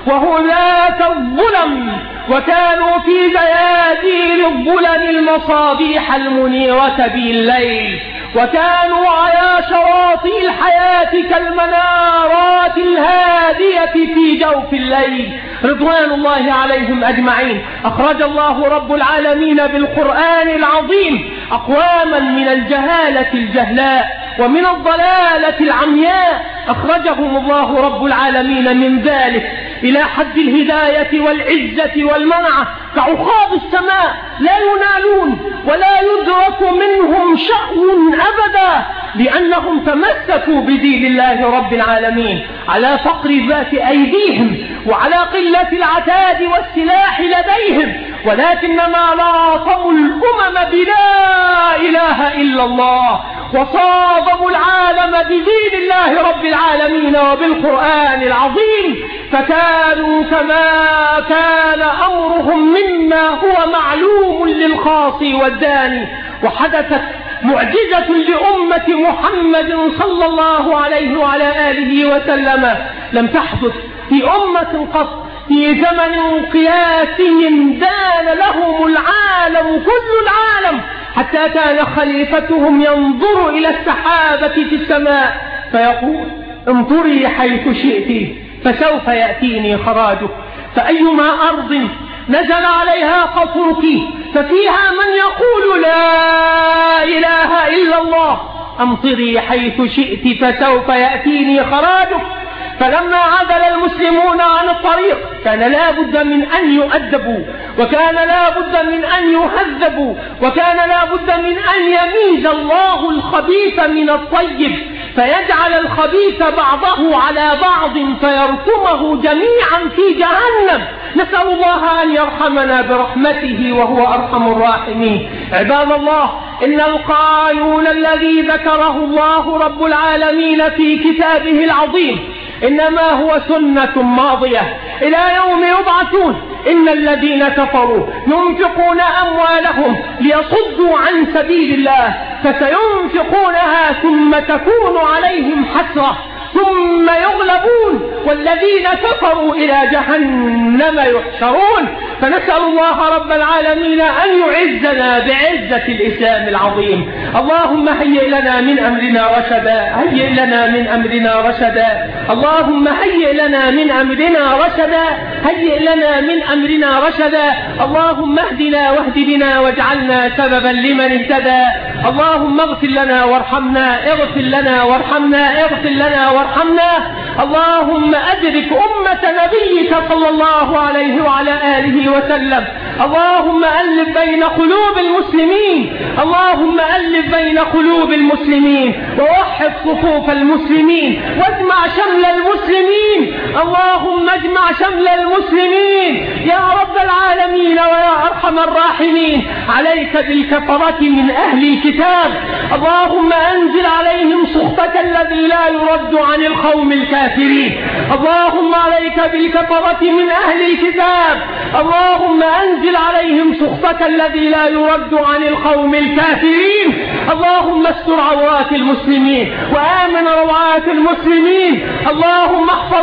وهلاة الظلم، وكانوا في بيادين الظلم المصابيح المنيرة بالليل، وكانوا على شواطئ الحياة كالمنارات الهادية في جوف الليل رضوان الله عليهم أجمعين. أخرج الله رب العالمين بالقرآن العظيم أقواما من الجهالة الجهلاء ومن الضلالة العمياء، أخرجهم الله رب العالمين من ذلك إلى حد الهداية والعزة والمنعة كعقاب السماء، لا ينالون ولا يدرك منهم شأن أبدا، لأنهم تمسكوا بدين الله رب العالمين على فقر ذات أيديهم وعلى قلة العتاد والسلاح لديهم، ولكنما لاطموا الأمم بلا إله إلا الله، وصادموا العالم بدين الله رب العالمين وبالقرآن العظيم، فكانوا كما كان أمرهم مما هو معلوم للخاص والداني. وحدثت معجزة لأمة محمد صلى الله عليه وعلى آله وسلم لم تحدث في أمة قط في زمن قياسي دان لهم العالم كل العالم، حتى كان خليفتهم ينظر إلى السحابة في السماء فيقول: انظري حيث شئت فسوف يأتيني خراجك. فأيما أرض نزل عليها قطرك ففيها من يقول لا إله إلا الله، أمطري حيث شئت فسوف يأتيني خراجك. فلما عدل المسلمون عن الطريق كان لا بد من أن يؤدبوا، وكان لا بد من أن يهذبوا، وكان لا بد من أن يميز الله الخبيث من الطيب، فيجعل الخبيث بعضه على بعض فيركمه جميعا في جهنم. نسأل الله أن يرحمنا برحمته وهو أرحم الراحمين. عباد الله، إن القانون الذي ذكره الله رب العالمين في كتابه العظيم إنما هو سنة ماضية إلى يوم يبعثون. إن الذين كفروا ينفقون أموالهم ليصدوا عن سبيل الله فسينفقونها ثم تكون عليهم حسرة ثم يغلبون والذين كفروا إلى جهنم يحشرون. فنسأل الله رب العالمين أن يعزنا بعزة الإسلام العظيم. اللهم هيئ لنا من أمرنا رشدا، هيئ لنا من أمرنا رشدا، اللهم هيئ لنا من أمرنا رشدا، هيئ لنا من أمرنا رشدا. اللهم اهدنا واهد بنا واجعلنا سببا لمن اهتدى. اللهم اغفر لنا وارحمنا، اغفر لنا وارحمنا، اغفر لنا وارحمنا. اللهم أدرك أمة نبيك صلى الله عليه وعلى آله وسلم. اللهم ألف بين قلوب المسلمين، اللهم ألف بين قلوب المسلمين ووحد صفوف المسلمين واجمع شمل المسلمين. اللهم اجمع شمل المسلمين يا رب العالمين ويا أرحم الراحمين. عليك بالكفرة من أهل الكتاب، اللهم أنزل عليهم سخطك الذي لا يرد عن القوم الكافرين. اللهم عليك بالكفرة من أهل الكتاب، اللهم أنزل عليهم سخطك الذي لا يرد عن القوم الكافرين. اللهم استر عورات المسلمين وآمن روعات المسلمين. اللهم احفظ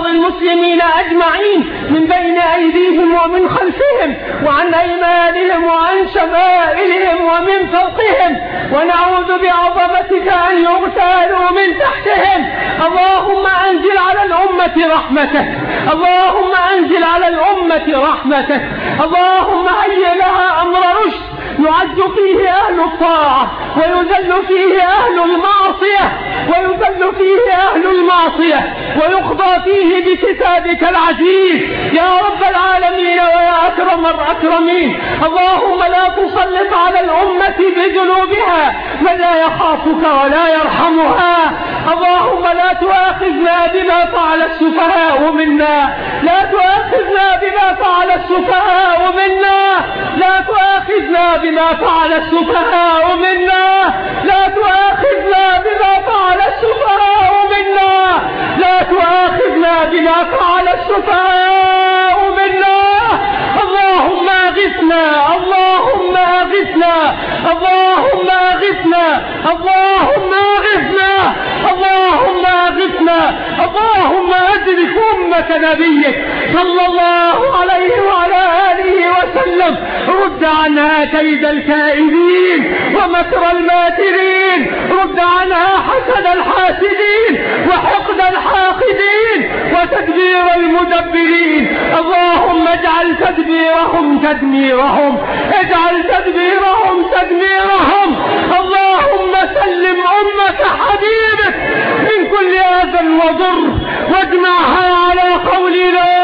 واحفظ المسلمين أجمعين من بين أيديهم ومن خلفهم وعن أيمانهم وعن شمائلهم ومن فوقهم، ونعوذ بعظمتك أن يغتالوا من تحتهم. اللهم أنزل على الأمة رحمتك، اللهم أنزل على الأمة رحمتك، اللهم هيئ لها أمر رشد يعز فيه أهل الطاعة ويذل فيه أهل المعصية ويذل فيه أهل المعصية ويقضى فيه بكتابك العزيز يا رب العالمين ويا أكرم الأكرمين. اللهم لا تسلط على الأمة بذنوبها من لا يخافك ولا يرحمها. اللهم لا تؤاخذنا بما فعل السفهاء منا، لا تؤاخذنا بما فعل السفهاء منا، لا تؤاخذنا بما فعل السفهاء منا، لا تؤاخذنا بما فعل السفهاء منا، لا تؤاخذنا بما فعل السفهاء منا. اللهم أغثنا، اللهم أغثنا، اللهم أغثنا، اللهم أغثنا، اللهم أغثنا، اللهم أدرك أمة نبيك صلى الله عليه وعلى آله وسلم. رد عنها كيد الكائدين ومكر الماكرين، رد عنها حسد الحاسدين وحقد الحاقدين وتدبير المدبرين. اللهم اجعل تدبيرهم تدميرهم، اجعل تدبيرهم تدميرهم. اللهم سلم أمة حبيبك من كل أذى وضر، واجمعها على قول لا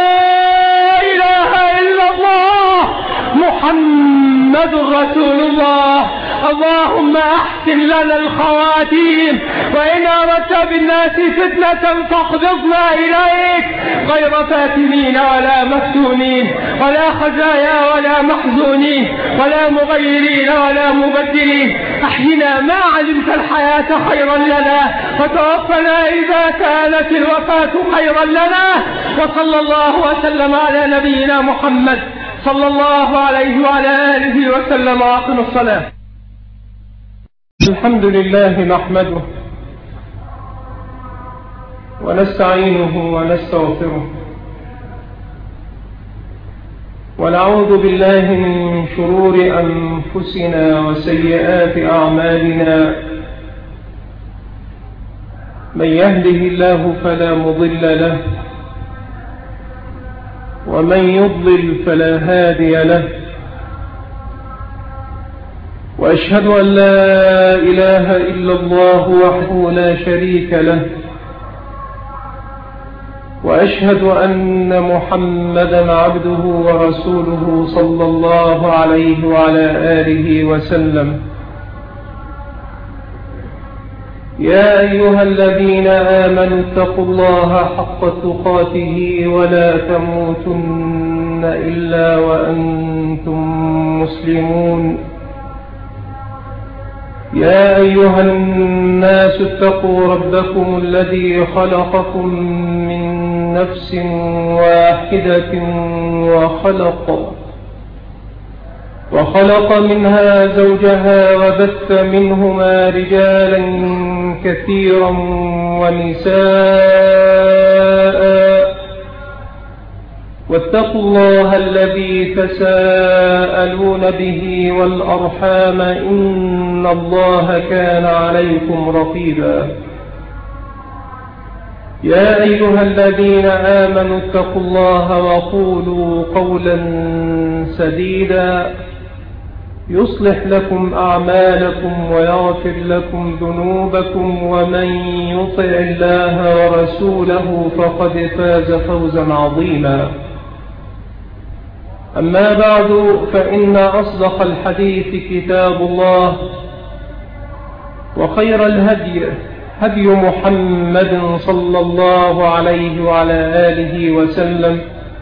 إله إلا الله محمد رسول الله. اللهم أحسن لنا الخواتيم، وإن أردت بالناس فتنة فاقبضنا إليك غير فاتنين ولا مفتونين ولا خزايا ولا محزونين ولا مغيرين ولا مبدلين. أحينا ما علمت الحياة خيرا لنا، وتوفنا إذا كانت الوفاة خيرا لنا. وصلى الله وسلم على نبينا محمد صلى الله عليه وعلى آله وسلم. وأقم الصلاة. الحمد لله نحمده ونستعينه ونستغفره ونعوذ بالله من شرور أنفسنا وسيئات أعمالنا. من يهده الله فلا مضل له، ومن يضلل فلا هادي له. وأشهد أن لا إله إلا الله وحده لا شريك له، وأشهد أن محمدا عبده ورسوله صلى الله عليه وعلى آله وسلم. يا أيها الذين آمنوا اتقوا الله حق تقاته ولا تموتن إلا وأنتم مسلمون. يا أيها الناس اتقوا ربكم الذي خلقكم من نفس واحدة وخلق وخلق منها زوجها وبث منهما رجالا كثيرا ونساء، واتقوا الله الذي تساءلون به والأرحام إن الله كان عليكم رقيبا. يا أيها الذين آمنوا اتقوا الله وقولوا قولا سديدا يصلح لكم أعمالكم ويغفر لكم ذنوبكم، ومن يطع الله ورسوله فقد فاز فوزا عظيما. أما بعد، فإن أصدق الحديث كتاب الله، وخير الهدي هدي محمد صلى الله عليه وعلى آله وسلم،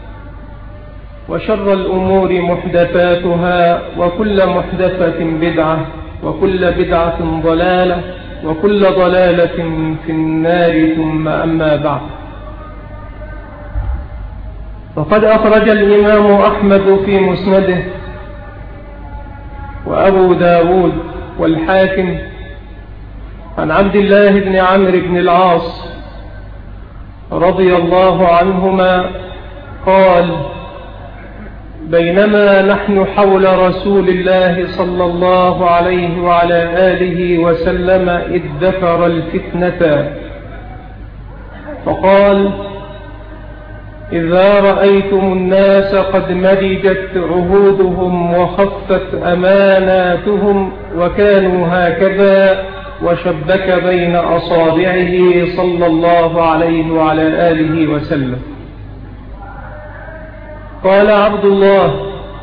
وشر الأمور محدثاتها، وكل محدثة بدعة، وكل بدعة ضلالة، وكل ضلالة في النار. ثم أما بعد، فقد أخرج الإمام أحمد في مسنده، وأبو داود والحاكم عن عبد الله بن عمرو بن العاص رضي الله عنهما قال: بينما نحن حول رسول الله صلى الله عليه وعلى آله وسلم إذ ذكر الفتنة فقال: إذا رأيتم الناس قد مدجت عهودهم وخفت أماناتهم وكانوا هكذا، وشبك بين أصابعه صلى الله عليه وعلى آله وسلم. قال عبد الله: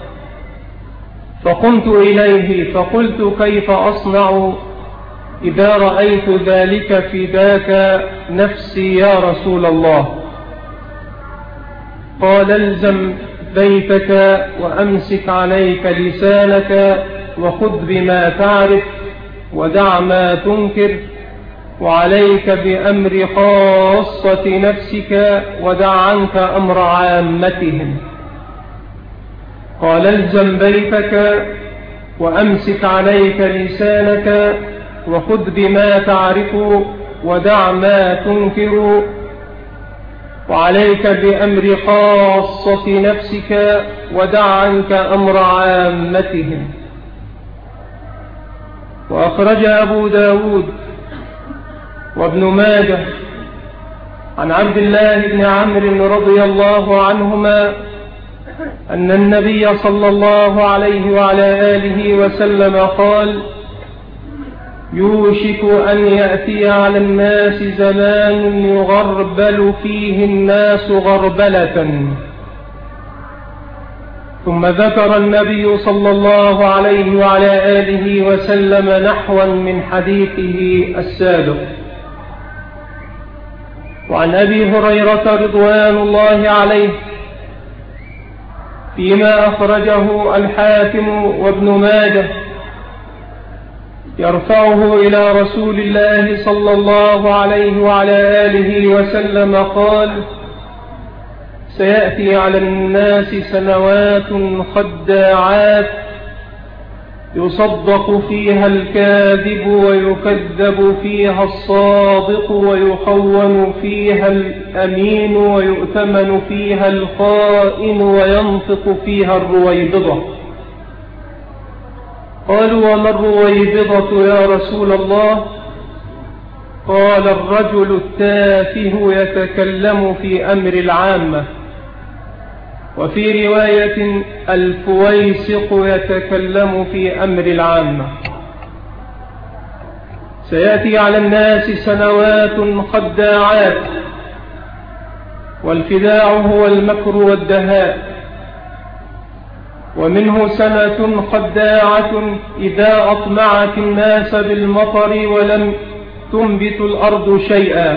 فقمت إليه فقلت: كيف أصنع إذا رأيت ذلك فداك نفسي يا رسول الله؟ قال: الزم بيتك وأمسك عليك لسانك وخذ بما تعرف ودع ما تنكر، وعليك بأمر خاصة نفسك ودع عنك أمر عامتهم. قال: الزم بيتك وأمسك عليك لسانك وخذ بما تعرف ودع ما تنكر، وعليك بأمر خاصة نفسك ودع عنك أمر عامتهم. وأخرج أبو داود وابن ماجه عن عبد الله بن عمرو رضي الله عنهما أن النبي صلى الله عليه وعلى آله وسلم قال: يوشك أن يأتي على الناس زمان يغربل فيه الناس غربلة. ثم ذكر النبي صلى الله عليه وعلى آله وسلم نحوا من حديثه السابق. وعن أبي هريرة رضوان الله عليه فيما أخرجه الحاكم وابن ماجه يرفعه إلى رسول الله صلى الله عليه وعلى آله وسلم قال: سيأتي على الناس سنوات خداعات يصدق فيها الكاذب ويكذب فيها الصادق ويخون فيها الأمين ويؤتمن فيها الخائن وينطق فيها الرويبضة. قالوا: وما الرويبضة يا رسول الله؟ قال: الرجل التافه يتكلم في أمر العامة. وفي رواية: الفويسق يتكلم في أمر العامة. سيأتي على الناس سنوات خداعات، والخداع هو المكر والدهاء. ومنه سنة خداعة إذا أطمعت الناس بالمطر ولم تنبت الأرض شيئا.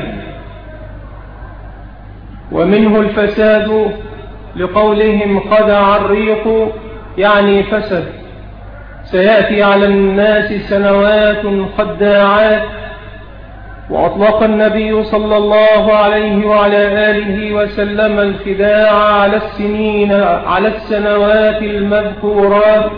ومنه الفساد لقولهم خدع الريق، يعني فسد. سيأتي على الناس سنوات خداعات. وأطلق النبي صلى الله عليه وعلى آله وسلم الخداع على السنين على السنوات المذكورات،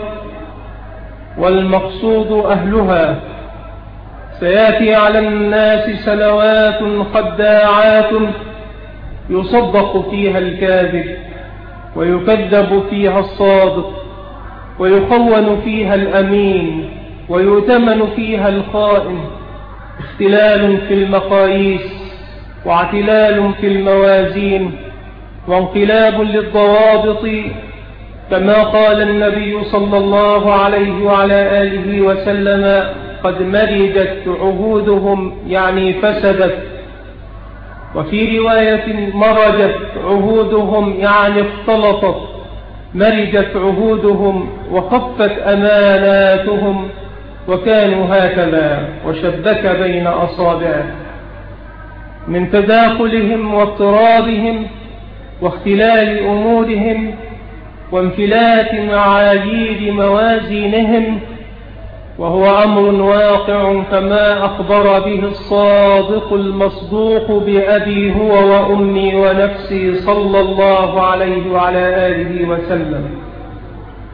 والمقصود أهلها. سيأتي على الناس سنوات خداعات يصدق فيها الكاذب ويكذب فيها الصادق ويخون فيها الأمين ويؤتمن فيها الخائن. اختلال في المقاييس واعتلال في الموازين وانقلاب للضوابط، كما قال النبي صلى الله عليه وعلى آله وسلم: قد مرجت عهودهم، يعني فسدت. وفي رواية: مرجت عهودهم، يعني اختلطت. مرجت عهودهم وخفت أماناتهم وكانوا هكذا، وشبك بين أصابعه. من تداخلهم واضطرابهم واختلال أمورهم وانفلات معايير موازينهم، وهو أمر واقع كما أخبر به الصادق المصدوق بأبي هو وأمي ونفسي صلى الله عليه وعلى آله وسلم.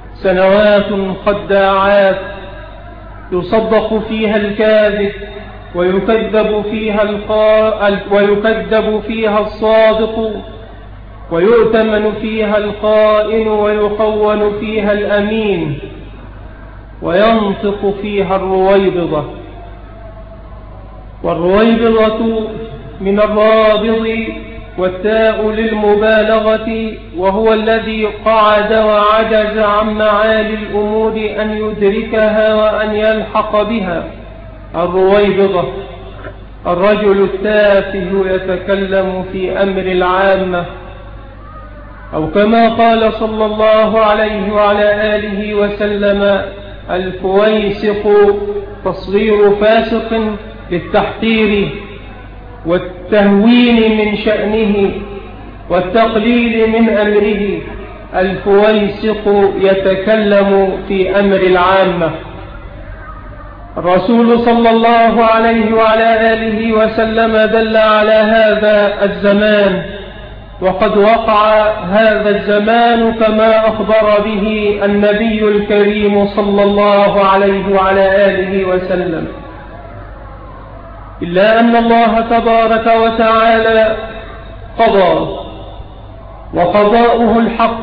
سنوات خداعات يصدق فيها الكاذب ويكذب فيها القا... ويكذب فيها الصادق، ويؤتمن فيها الخائن، ويخون فيها الأمين، وينطق فيها الرويبضة. والرويبضة من الرابض، والتاء للمبالغة، وهو الذي قعد وعجز عن معالي الأمور أن يدركها وأن يلحق بها. الرويبضة الرجل التافه يتكلم في أمر العامة، أو كما قال صلى الله عليه وعلى آله وسلم: الفويسق تصغير فاسق للتحقير والتهوين من شأنه والتقليل من أمره. الفويسق يتكلم في أمر العامة. الرسول صلى الله عليه وعلى آله وسلم دل على هذا الزمان، وقد وقع هذا الزمان كما أخبر به النبي الكريم صلى الله عليه وعلى آله وسلم، إلا أن الله تبارك وتعالى قضى، وقضاؤه الحق،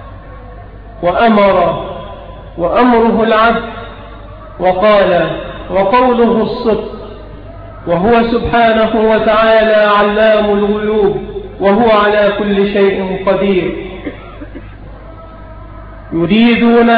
وأمر، وأمره العدل، وقال، وقوله الصدق، وهو سبحانه وتعالى علام الغيوب، وهو على كل شيء قدير. يريدون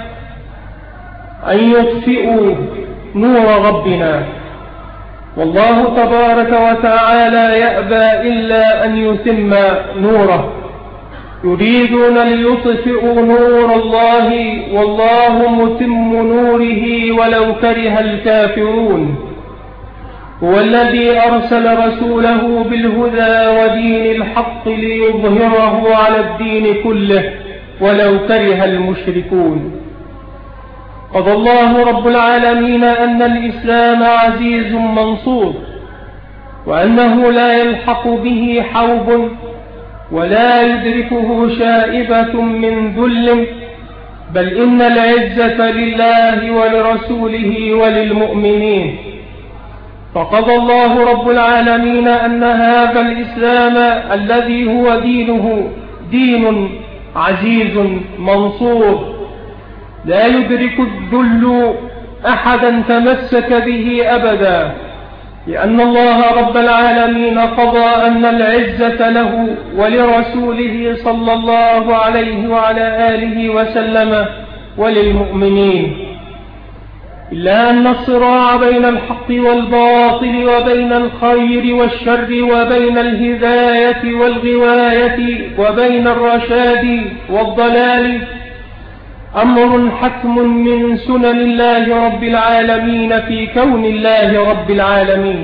أن يطفئوا نور ربنا، والله تبارك وتعالى يأبى إلا أن يتم نوره. يريدون ليطفئوا نور الله، والله متم نوره ولو كره الكافرون. هو الذي أرسل رسوله بالهدى ودين الحق ليظهره على الدين كله ولو كره المشركون. قضى الله رب العالمين أن الإسلام عزيز منصور، وأنه لا يلحق به حوب ولا يدركه شائبة من ذل، بل إن العزة لله ولرسوله وللمؤمنين. فقضى الله رب العالمين أن هذا الإسلام الذي هو دينه دين عزيز منصور، لا يدرك الذل أحدا تمسك به أبدا، لأن الله رب العالمين قضى أن العزة له ولرسوله صلى الله عليه وعلى آله وسلم وللمؤمنين. إلا أن الصراع بين الحق والباطل، وبين الخير والشر، وبين الهداية والغواية، وبين الرشاد والضلال أمر حتم من سنن الله رب العالمين في كون الله رب العالمين.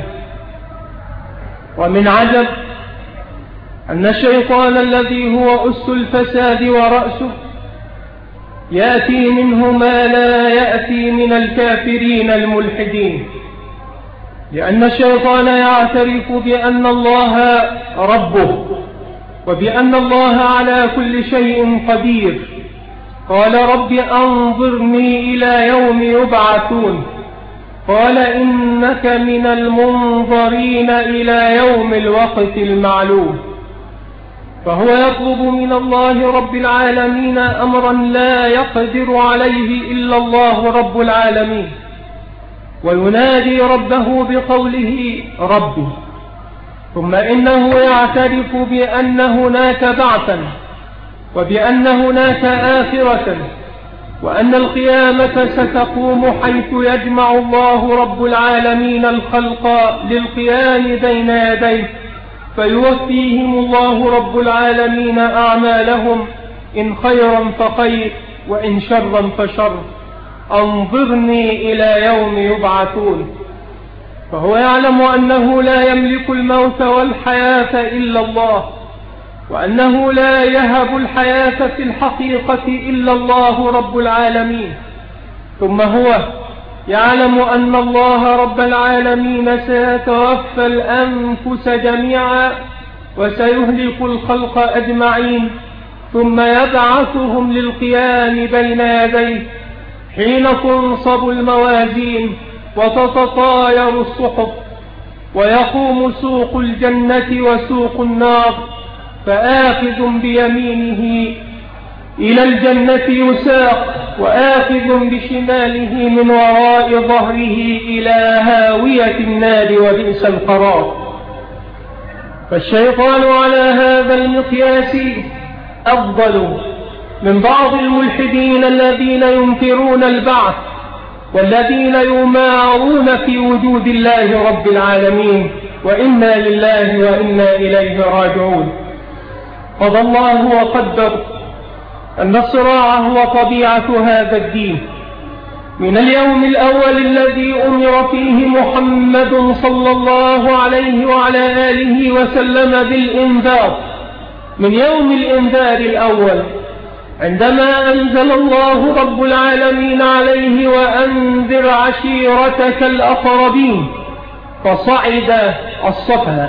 ومن عجب أن الشيطان الذي هو أس الفساد ورأسه يأتي منه ما لا يأتي من الكافرين الملحدين، لأن الشيطان يعترف بأن الله ربه، وبأن الله على كل شيء قدير. قال: رب أنظرني إلى يوم يبعثون. قال: إنك من المنظرين إلى يوم الوقت المعلوم. فهو يطلب من الله رب العالمين أمرا لا يقدر عليه إلا الله رب العالمين، وينادي ربه بقوله ربي. ثم إنه يعترف بأن هناك بعثا، وبأن هناك آخرة، وأن القيامة ستقوم حيث يجمع الله رب العالمين الخلق للقيام بين يديه، فيوفيهم الله رب العالمين أعمالهم، إن خيرا فخير، وإن شرا فشر. أنظرني إلى يوم يبعثون. فهو يعلم أنه لا يملك الموت والحياة إلا الله، وأنه لا يهب الحياة في الحقيقة إلا الله رب العالمين. ثم هو يعلم أن الله رب العالمين سيتوفى الأنفس جميعا، وسيهلك الخلق أجمعين، ثم يبعثهم للقيام بين يديه حين تنصب الموازين وتتطاير الصحف، ويقوم سوق الجنة وسوق النار، فآخذ بيمينه إلى الجنة يساق، وآخذ بشماله من وراء ظهره إلى هاوية النار وبئس القرار. فالشيطان على هذا المقياس أفضل من بعض الملحدين الذين ينكرون البعث، والذين يمارون في وجود الله رب العالمين، وإنا لله وإنا إليه راجعون. قضى الله وقدر أن الصراع هو طبيعة هذا الدين من اليوم الأول الذي أمر فيه محمد صلى الله عليه وعلى آله وسلم بالإنذار، من يوم الإنذار الأول عندما أنزل الله رب العالمين عليه وأنذر عشيرتك الأقربين، فصعد الصفا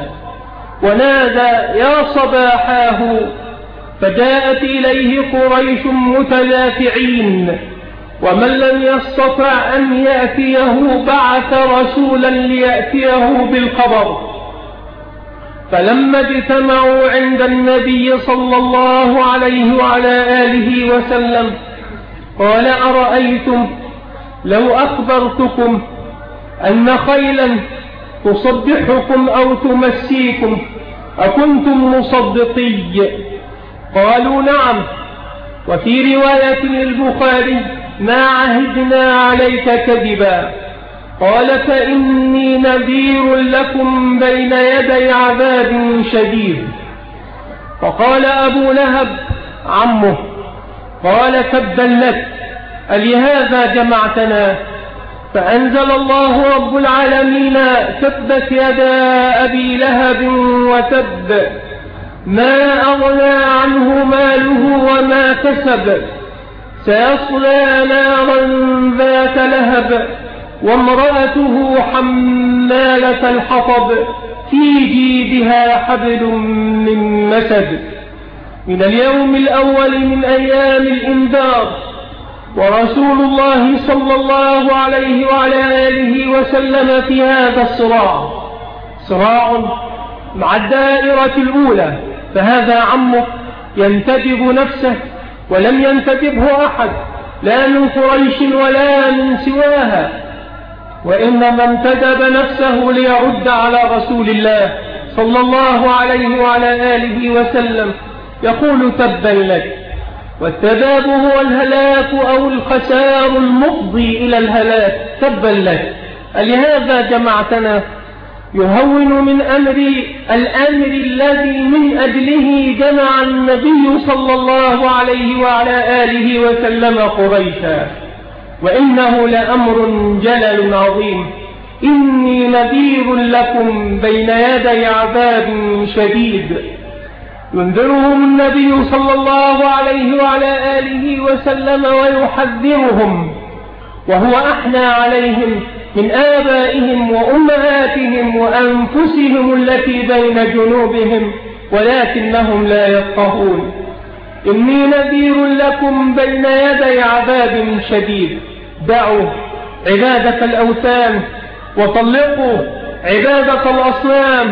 ونادى يا صباحاه، فجاءت إليه قريش متدافعين، ومن لم يستطع أن يأتيه بعث رسولا ليأتيه بالخبر. فلما اجتمعوا عند النبي صلى الله عليه وعلى آله وسلم قال أرأيتم لو أخبرتكم أن خيلا تصبحكم أو تمسيكم أكنتم مصدقي؟ قالوا نعم. وفي رواية البخاري ما عهدنا عليك كذبا. قال فإني نذير لكم بين يدي عذاب شديد. فقال أبو لهب عمه قال تبا لك ألهذا جمعتنا؟ فأنزل الله رب العالمين تبت يدا أبي لهب وتب ما أغنى عنه ماله وما كسب سيصلى نارا ذات لهب وامرأته حمالة الحطب في جيدها حبل من مسد. من اليوم الأول من أيام الإنذار، ورسول الله صلى الله عليه وعلى آله وسلم في هذا الصراع، صراع مع الدائرة الأولى، فهذا عمه ينتدب نفسه ولم ينتدبه أحد لا من قريش ولا من سواها، وإنما انتدب نفسه ليرد على رسول الله صلى الله عليه وعلى آله وسلم، يقول تبا لك. والتباب هو الهلاك أو الخسار المفضي إلى الهلاك. تبا لك ألهذا جمعتنا؟ يهون من أمر الأمر الذي من أجله جمع النبي صلى الله عليه وعلى آله وسلم قريشا، وإنه لأمر جلل عظيم. إني نذير لكم بين يدي عذاب شديد. ينذرهم النبي صلى الله عليه وعلى آله وسلم ويحذرهم، وهو أحنى عليهم من آبائهم وأمهاتهم وأنفسهم التي بين جنوبهم، ولكنهم لا يفقهون. إني نذير لكم بين يدي عذاب شديد. دعوا عبادة الأوثان وطلقوا عبادة الأصنام،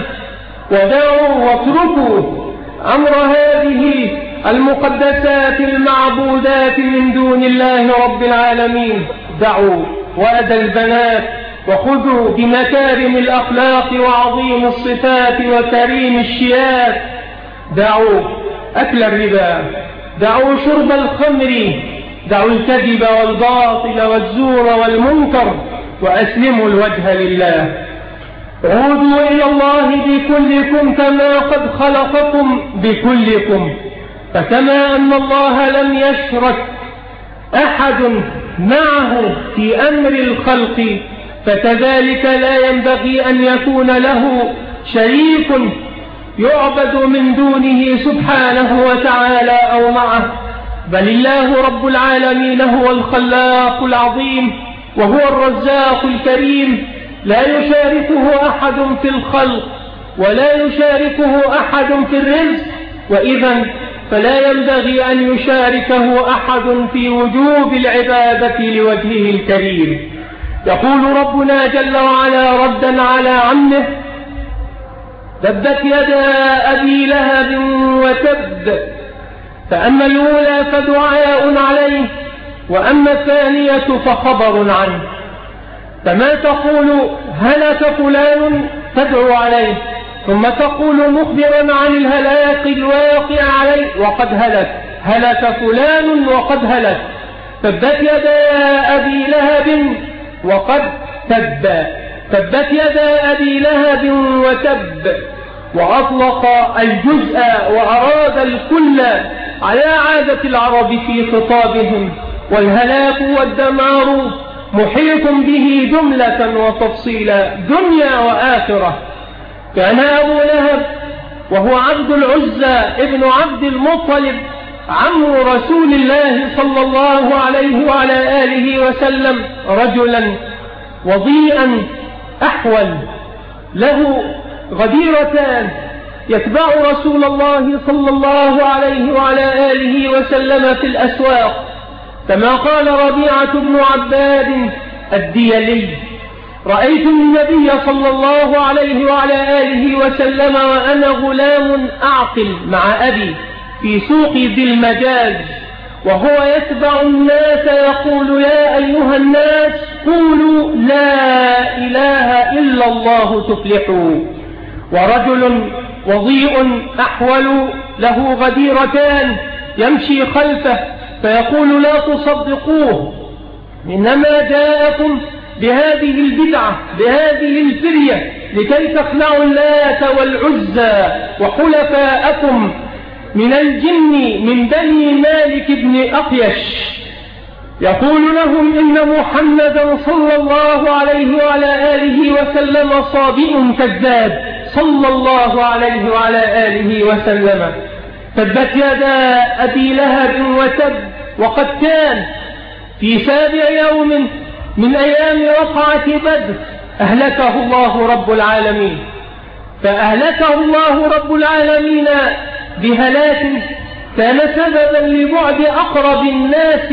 ودعوا واتركوا أمر هذه المقدسات المعبودات من دون الله رب العالمين. دعوا وأدى البنات، وخذوا بمكارم الأخلاق وعظيم الصفات وكريم الشيات. دعوا أكل الربا، دعوا شرب الخمر، دعوا الكذب والباطل والزور والمنكر، وأسلموا الوجه لله. عودوا إلى الله بكلكم كما قد خلقكم بكلكم، فكما أن الله لم يشرك أحد معه في أمر الخلق، فكذلك لا ينبغي أن يكون له شريك يعبد من دونه سبحانه وتعالى أو معه، بل الله رب العالمين هو الخلاق العظيم، وهو الرزاق الكريم، لا يشاركه أحد في الخلق ولا يشاركه أحد في الرزق، وإذا فلا ينبغي أن يشاركه أحد في وجوب العبادة لوجهه الكريم. يقول ربنا جل وعلا ردا على عمه: تبت يدا أبي لهب وتب. فأما الأولى فدعاء عليه، وأما الثانية فخبر عنه. فما تقول هلك فلان تدعو عليه، ثم تقول مخبرا عن الهلاك الواقع عليه وقد هلك، هلك فلان وقد هلك. تبت يدا أبي لهب وقد تب، تبت يدا أبي لهب وتب، وأطلق الجزء وأراد الكل على عادة العرب في خطابهم، والهلاك والدمار محيط به جملة وتفصيلا دنيا وآخرة. كان أبو لهب وهو عبد العزى ابن عبد المطلب عم رسول الله صلى الله عليه وعلى آله وسلم رجلا وضيئا أحول له غديرتان يتبع رسول الله صلى الله عليه وعلى آله وسلم في الأسواق، كما قال ربيعة بن عباد الديلي: رأيت النبي صلى الله عليه وعلى آله وسلم وأنا غلام أعقل مع أبي في سوق ذي المجاز، وهو يتبع الناس يقول: يا أيها الناس قولوا لا إله إلا الله تفلحوا. ورجل وضيء أحول له غديرتان يمشي خلفه فيقول: لا تصدقوه، إنما جاءكم بهذه البدعة بهذه الفرية لكي تخلعوا اللات والعزى وحلفاءكم من الجن من بني مالك بن أقيش. يقول لهم: إن محمدا صلى الله عليه وعلى آله وسلم صابئ كذاب صلى الله عليه وعلى آله وسلم. تبت يدا أبي لهب وتب. وقد كان في سابع يوم من أيام وقعة بدر أهلكه الله رب العالمين، فأهلكه الله رب العالمين بهلاك كان سببا لبعد أقرب الناس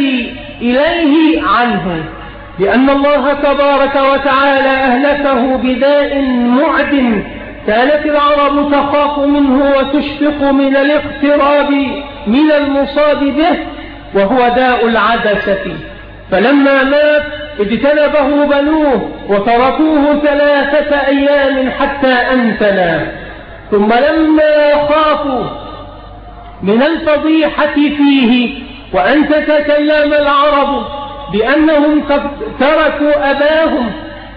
إليه عنه، لأن الله تبارك وتعالى أهلكه بداء معد كانت العرب تخاف منه وتشفق من الاقتراب من المصاب به، وهو داء العدسة. فلما مات اجتنبه بنوه وتركوه ثلاثة أيام حتى أنتنا، ثم لما خافوا من الفضيحة فيه وأن تتكلم العرب بأنهم قد تركوا أباهم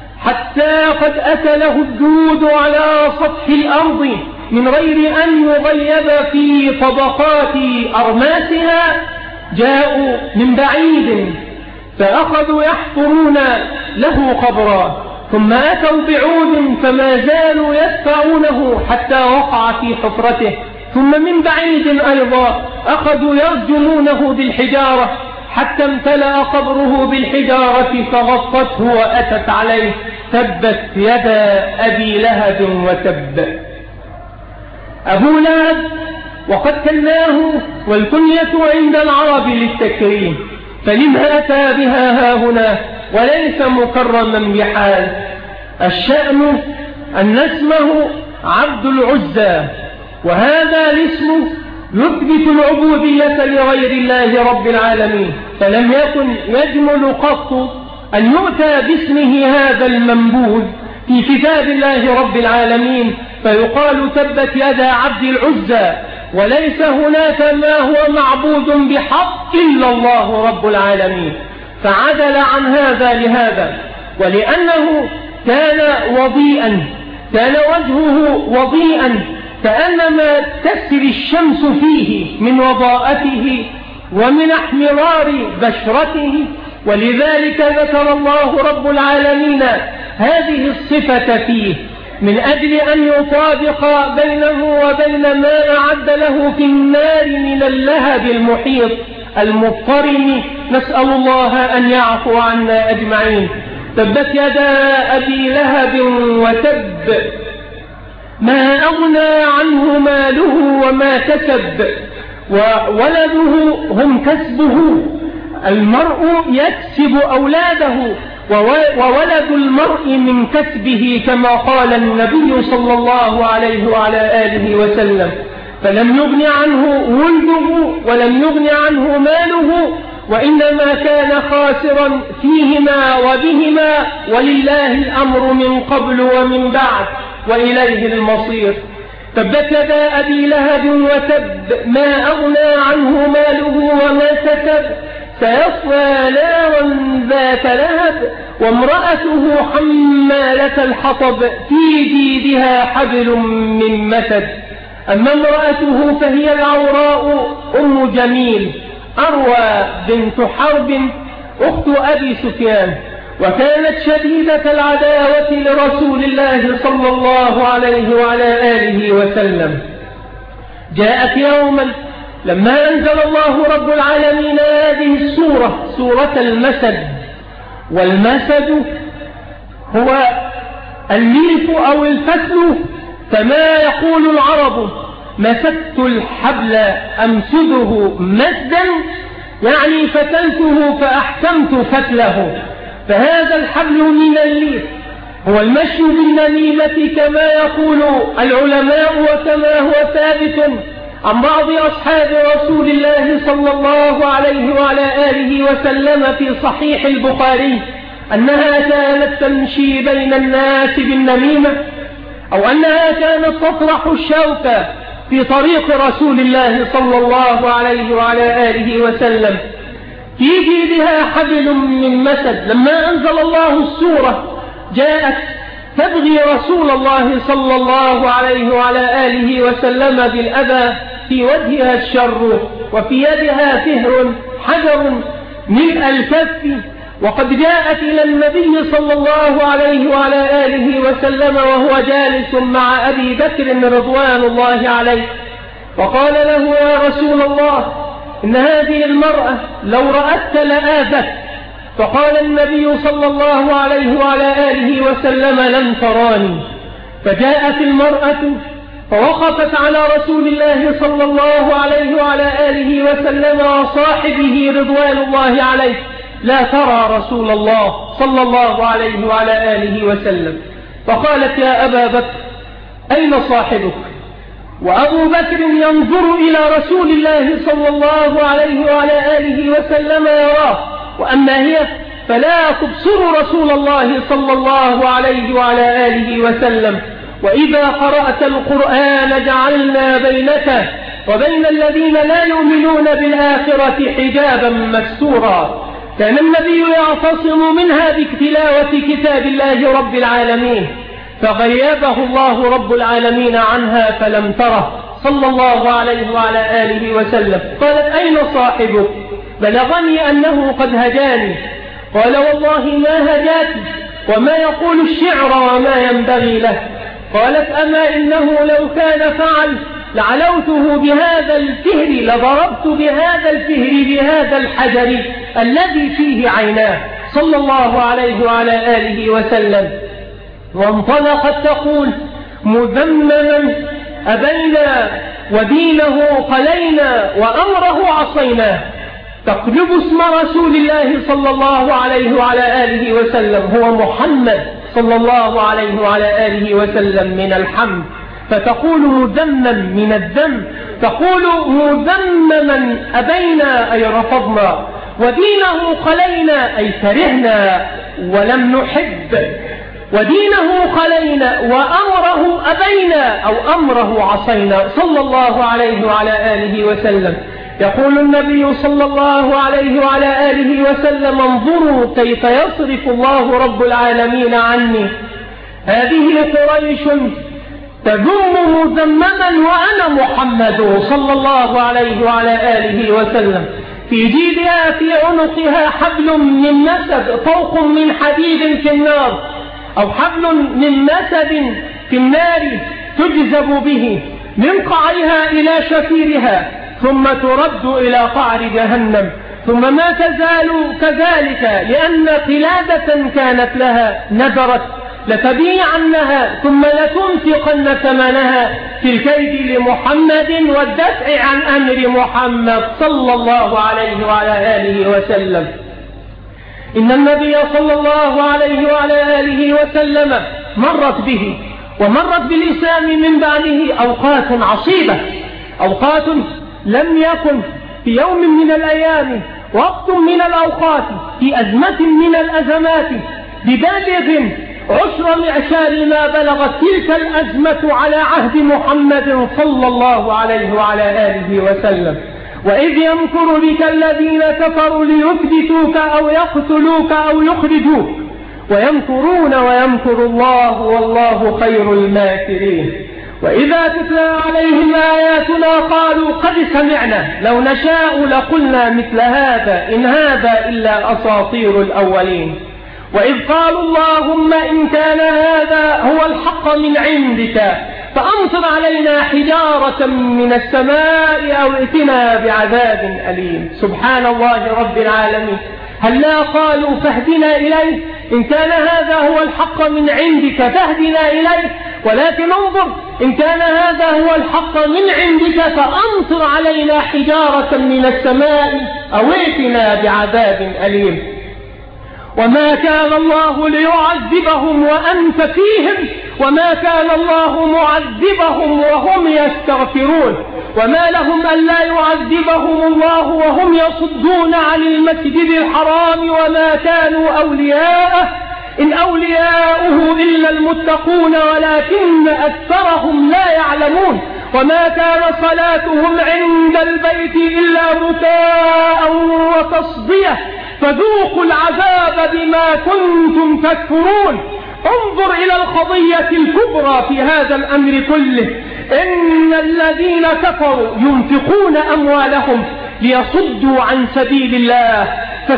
حتى قد أكله الدود على سطح الأرض من غير أن يغيب في طبقات أرماسها، جاءوا من بعيد فأخذوا يحفرون له قبرا، ثم أتوا بعود فما زالوا يدفعونه حتى وقع في حفرته، ثم من بعيد أيضا أخذوا يرجمونه بالحجارة حتى امتلأ قبره بالحجارة فغطته وأتت عليه: تبت يدا أبي لهب وتب. أبو لهب وقد كناه والكنية عند العرب للتكريم، فلما أتى بها هاهنا وليس مكرما بحال؟ الشأن أن اسمه عبد العزى، وهذا الاسم يثبت العبودية لغير الله رب العالمين، فلم يكن يجمل قط أن يؤتى باسمه هذا المنبوذ في كتاب الله رب العالمين فيقال: تبت يدا عبد العزى، وليس هناك ما هو معبود بحق إلا الله رب العالمين، فعدل عن هذا لهذا. ولأنه كان وضيئا، كان وجهه وضيئا كأنما تسري الشمس فيه من وضاءته ومن احمرار بشرته، ولذلك ذكر الله رب العالمين هذه الصفة فيه من أجل أن يطابق بينه وبين ما أعد له في النار من اللهب المحيط المضطرم. نسأل الله أن يعفو عنا أجمعين. تبت يدا أبي لهب وتب، ما أغنى عنه ماله وما كسب، وولده هم كسبه. المرء يكسب أولاده وولد المرء من كسبه كما قال النبي صلى الله عليه وعلى آله وسلم، فلم يغن عنه ولده ولم يغن عنه ماله، وإنما كان خاسرا فيهما وبهما، ولله الأمر من قبل ومن بعد وإليه المصير. تبت يدا أبي لهب وتب، ما أغنى عنه ماله وما كسب، سيصلى نارا ذات لهب، وامرأته حمالة الحطب في جيدها حبل من مسد. أما امرأته فهي العوراء أم جميل أروى بنت حرب أخت أبي سفيان، وكانت شديدة العداوة لرسول الله صلى الله عليه وعلى آله وسلم. جاءت يوما لما أنزل الله رب العالمين هذه السورة، سورة المسد. والمسد هو الميف أو الفتل، كما يقول العرب مسدت الحبل أمسده مسدا، يعني فتلته فأحكمت فتله. فهذا الحبل من الليف هو المشي بالنميمة كما يقول العلماء، وكما هو ثابت عن بعض أصحاب رسول الله صلى الله عليه وعلى آله وسلم في صحيح البخاري أنها كانت تمشي بين الناس بالنميمة، أو أنها كانت تطرح الشوك في طريق رسول الله صلى الله عليه وعلى آله وسلم، في جيدها حبل من مسد. لما أنزل الله السورة جاءت تبغي رسول الله صلى الله عليه وعلى آله وسلم بالأذى، في وجهها الشر وفي يدها فهر حجر ملء الكف، وقد جاءت إلى النبي صلى الله عليه وعلى آله وسلم وهو جالس مع أبي بكر رضوان الله عليه، وقال له يا رسول الله إن هذه المرأة لو رأتك لآذت. فقال النبي صلى الله عليه وعلى آله وسلم لن تراني. فجاءت المرأة فوقفت على رسول الله صلى الله عليه وعلى آله وسلم وصاحبه رضوان الله عليه، لا ترى رسول الله صلى الله عليه وعلى آله وسلم. فقالت يا أبا بكر أين صاحبك؟ وأبو بكر ينظر إلى رسول الله صلى الله عليه وعلى آله وسلم يراه، وأما هي فلا تبصر رسول الله صلى الله عليه وعلى آله وسلم. وإذا قرأت القرآن جعلنا بينك وبين الذين لا يؤمنون بالآخرة حجابا مستورا. كان النبي يعتصم منها بتلاوة كتاب الله رب العالمين، فغيبه الله رب العالمين عنها فلم تره صلى الله عليه وعلى آله وسلم. قالت أين صاحبك؟ بلغني أنه قد هجاني. قال والله ما هجاتي، وما يقول الشعر وما ينبغي له. قالت أما إنه لو كان فعل لعلوته بهذا الفهر، لضربت بهذا الفهر بهذا الحجر الذي فيه عيناه صلى الله عليه وعلى آله وسلم. وانطلقت تقول مذمما أبينا ودينه قلينا وأمره عصينا، تقلب اسم رسول الله صلى الله عليه وعلى آله وسلم هو محمد صلى الله عليه وعلى آله وسلم من الحمد، فتقول مذمما من الذم، تقول مذمما أبينا أي رفضنا، ودينه قلينا أي كرهنا ولم نحب، ودينه قلينا وأمره أبينا أو أمره عصينا صلى الله عليه وعلى آله وسلم. يقول النبي صلى الله عليه وعلى آله وسلم انظروا كيف يصرف الله رب العالمين عني، هذه قريش تذم مذمما وأنا محمد صلى الله عليه وعلى آله وسلم. في جيدها في عنقها حبل من مسد، طوق من حديد في النار، أو حبل من مسد في النار تجذب به من قعرها إلى شفيرها، ثم ترد إلى قعر جهنم. ثم ما تزال كذلك، لأن قلادة كانت لها نذرت لتبيعنها ثم لتنفقن ثمنها في الكيد لمحمد والدفع عن أمر محمد صلى الله عليه وعلى آله وسلم. إن النبي صلى الله عليه وعلى آله وسلم مرت به ومرت بالإسلام من بعده أوقات عصيبة، أوقات لم يكن في يوم من الأيام وقت من الأوقات في أزمة من الأزمات ببالغ عشر معشار ما بلغت تلك الأزمة على عهد محمد صلى الله عليه وعلى آله وسلم. وإذ يمكر بك الذين كفروا ليثبتوك أو يقتلوك أو يخرجوك ويمكرون ويمكر الله والله خير الماكرين. وإذا تتلى عليهم آياتنا قالوا قد سمعنا لو نشاء لقلنا مثل هذا إن هذا إلا أساطير الأولين. وإذ قالوا اللهم إن كان هذا هو الحق من عندك فأمطر علينا حجارة من السماء أو ائتنا بعذاب أليم. سبحان الله رب العالمين. هلا قالوا فاهدنا إليه إن كان هذا هو الحق من عندك فاهدنا إليه، ولكن انظر إن كان هذا هو الحق من عندك فأمطر علينا حجارة من السماء أو ائتنا بعذاب أليم. وما كان الله ليعذبهم وأنت فيهم وما كان الله معذبهم وهم يستغفرون. وما لهم ألا يعذبهم الله وهم يصدون عن المسجد الحرام وما كانوا أولياءه إن أولياؤه إلا المتقون ولكن أكثرهم لا يعلمون. وما كان صلاتهم عند البيت إلا مكاء وتصدية فذوقوا العذاب بما كنتم تكفرون. انظر إلى القضية الكبرى في هذا الأمر كله. إن الذين كفروا ينفقون أموالهم ليصدوا عن سبيل الله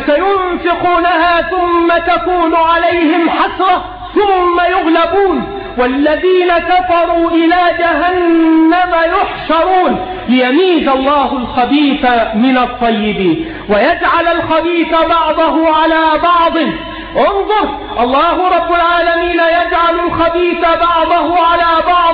فسينفقونها ثم تكون عليهم حسرة ثم يغلبون والذين كفروا إلى جهنم يحشرون ليميز الله الخبيث من الطيب ويجعل الخبيث بعضه على بعض. انظر الله رب العالمين يجعل الخبيث بعضه على بعض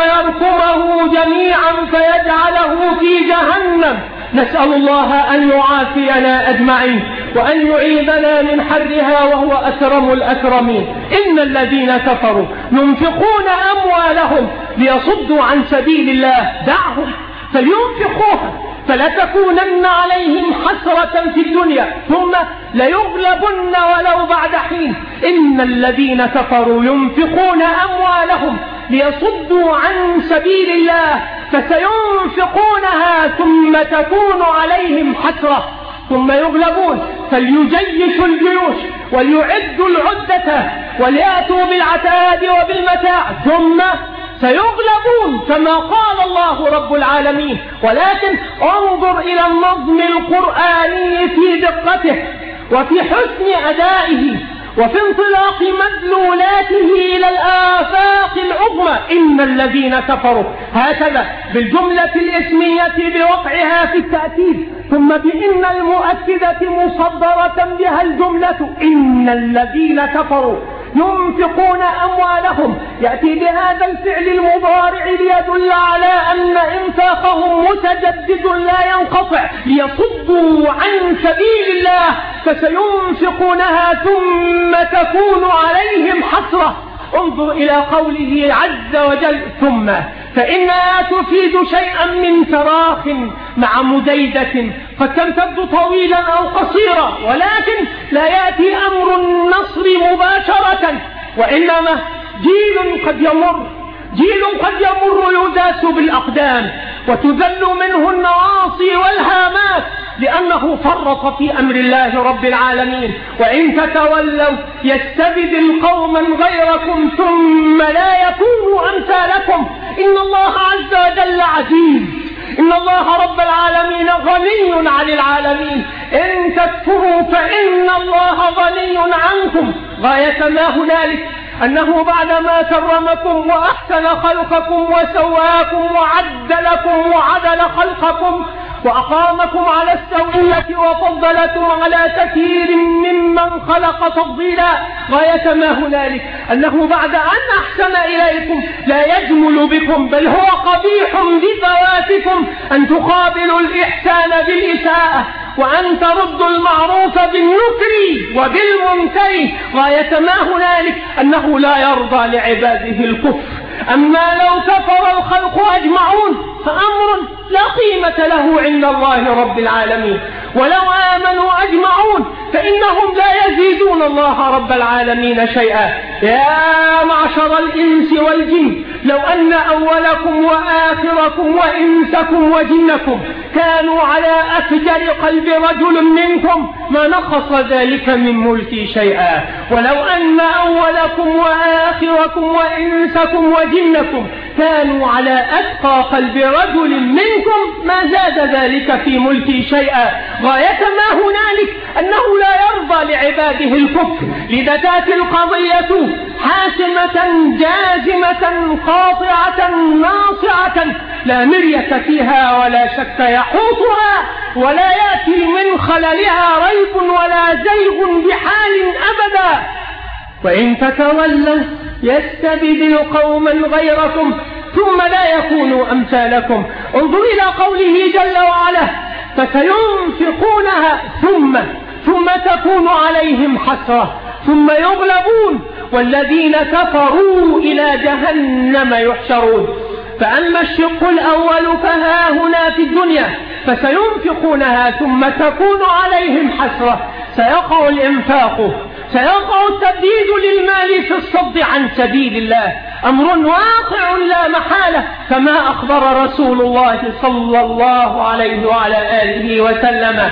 فيركمه جميعا فيجعله في جهنم. نسأل الله أن يعافينا أجمعين وأن يعيذنا من حرها وهو أكرم الأكرمين. إن الذين كفروا ينفقون أموالهم ليصدوا عن سبيل الله دعهم فلينفقوها فلا تكونن عليهم حسرة في الدنيا ثم ليغلبن ولو بعد حين. إن الذين كفروا ينفقون أموالهم ليصدوا عن سبيل الله فسينفقونها ثم تكون عليهم حسرة ثم يغلبون فليجيشوا الجيوش وليعدوا العدة وليأتوا بالعتاد وبالمتاع ثم سيغلبون كما قال الله رب العالمين. ولكن انظر إلى النظم القرآني في دقته وفي حسن أدائه وفي انطلاق مدلولاته إلى الآفاق العظمى. إن الذين كفروا هكذا بالجملة الاسمية بوقعها في التأكيد ثم بإن المؤكدة مصدرة بها الجملة. إن الذين كفروا ينفقون أموالهم يأتي بهذا الفعل المضارع ليدل على أن إنفاقهم متجدد لا ينقطع ليصدوا عن سبيل الله فسينفقونها ثم تكون عليهم حسرة. انظر إلى قوله عز وجل ثم فإنها تفيد شيئا من تراخ مع مزيدة قد تمتد طويلا أو قصيرا ولكن لا يأتي أمر النصر مباشرة وإنما جيل قد يمر جيل قد يمر يداس بالأقدام وتذل منه النواصي والهامات لأنه فرط في أمر الله رب العالمين. وإن تتولوا يستبدل قوما غيركم ثم لا يكونوا أمثالكم. إن الله عز وجل عزيز. إن الله رب العالمين غني عن العالمين. إن تكفروا فإن الله غني عنكم. غاية ما هنالك أنه بعدما كرمكم وأحسن خلقكم وسواكم وعد لكم وعدل خلقكم وأقامكم على السوية وفضلكم على كثير ممن خلق تفضيلا. غاية ما هنالك أنه بعد أن أحسن إليكم لا يجمل بكم بل هو قبيح بذواتكم أن تقابلوا الإحسان بالإساءة وأن تردوا المعروف بالنكر وبالمنكر. غاية ما هنالك أنه لا يرضى لعباده الكفر. أما لو كفر الخلق أجمعون فأمر لا قيمة له عند الله رب العالمين، ولو آمنوا أجمعون فإنهم لا يزيدون الله رب العالمين شيئا. يا معشر الإنس والجن، لو أن أولكم وآخركم وإنسكم وجنكم كانوا على أفجر قلب رجل منكم ما نقص ذلك من ملكي شيئا. ولو أن أولكم وآخركم وإنسكم وجنكم كانوا على أتقى قلب رجل منكم ما زاد ذلك في ملكي شيئا. غاية ما هنالك أنه لا يرضى لعباده الكفر. لذات القضية حاسمة جازمة قاطعة ناصعة لا مرية فيها ولا شك يحوطها، ولا يأتي من خللها ريب ولا زيغ بحال أبدا. وإن تتولوا يستبدل قوما غيركم ثم لا يكونوا أمثالكم. انظر إلى قوله جل وعلا: فسينفقونها ثم ثم تكون عليهم حسرة ثم يغلبون والذين كفروا إلى جهنم يحشرون. فأما الشق الأول فها هنا في الدنيا فسينفقونها ثم تكون عليهم حسرة، سيقع الإنفاق، سيقع التبديد للمال في الصد عن سبيل الله، أمر واقع لا محالة كما أخبر رسول الله صلى الله عليه وعلى آله وسلم.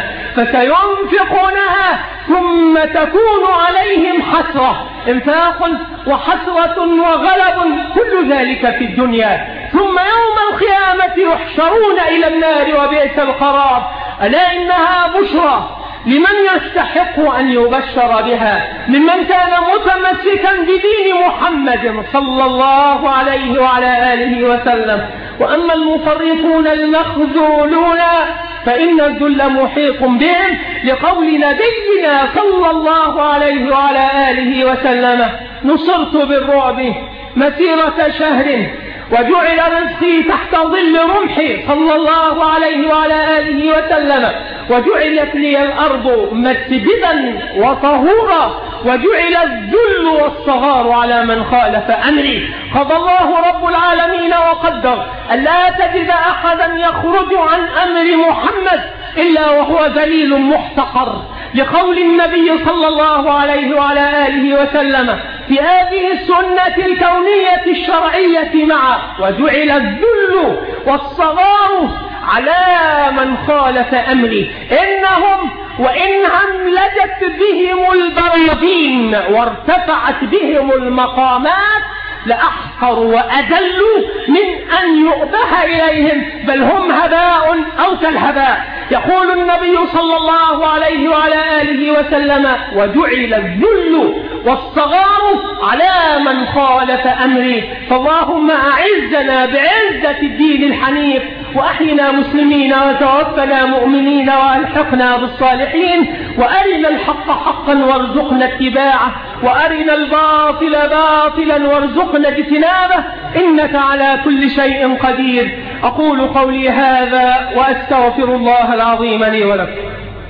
فسينفقونها ثم تكون عليهم حسرة، انفاق وحسرة وغلب كل ذلك في الدنيا. ثم يوم القيامة يحشرون إلى النار وبئس القرار. ألا إنها بشرى لمن يستحق أن يبشر بها ممن كان متمسكا بدين محمد صلى الله عليه وعلى آله وسلم. وأما المفرطون المخذولون فإن الذل محيط بهم، لقول نبينا صلى الله عليه وعلى آله وسلم: نصرت بالرعب مسيرة شهر وجعل رزقي تحت ظل رمحي صلى الله عليه وعلى آله وسلم، وجعلت لي الأرض مسجدا وطهورا، وجعل الذل والصغار على من خالف أمري. قضى الله رب العالمين وقدر ألا تجد أحدا يخرج عن أمر محمد إلا وهو ذليل محتقر، لقول النبي صلى الله عليه وعلى آله وسلم في هذه السنة الكونية الشرعية معه: وجعل الذل والصغار على من خالف أمري، إنهم وإن هملجت بهم البراذين وارتفعت بهم المقامات لأحقر وأذل من أن يؤبه إليهم، بل هم هباء أو كالهباء. يقول النبي صلى الله عليه وعلى آله وسلم: وجعل الذل والصغار على من خالف أمري. فاللهم أعزنا بعزة الدين الحنيف، وأحينا مسلمين وتوفنا مؤمنين وألحقنا بالصالحين، وأرنا الحق حقا وارزقنا اتباعه، وأرنا الباطل باطلا وارزقنا اجتنابه، إنك على كل شيء قدير. أقول قولي هذا وأستغفر الله العظيم لي ولكم.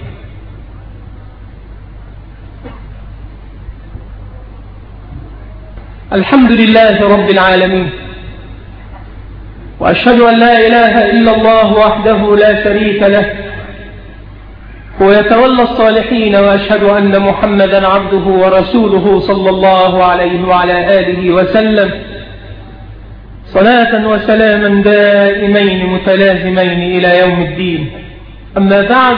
الحمد لله رب العالمين، وأشهد أن لا إله إلا الله وحده لا شريك له، ويتولى الصالحين، وأشهد أن محمدا عبده ورسوله صلى الله عليه وعلى آله وسلم، صلاة وسلاما دائمين متلازمين إلى يوم الدين. أما بعد،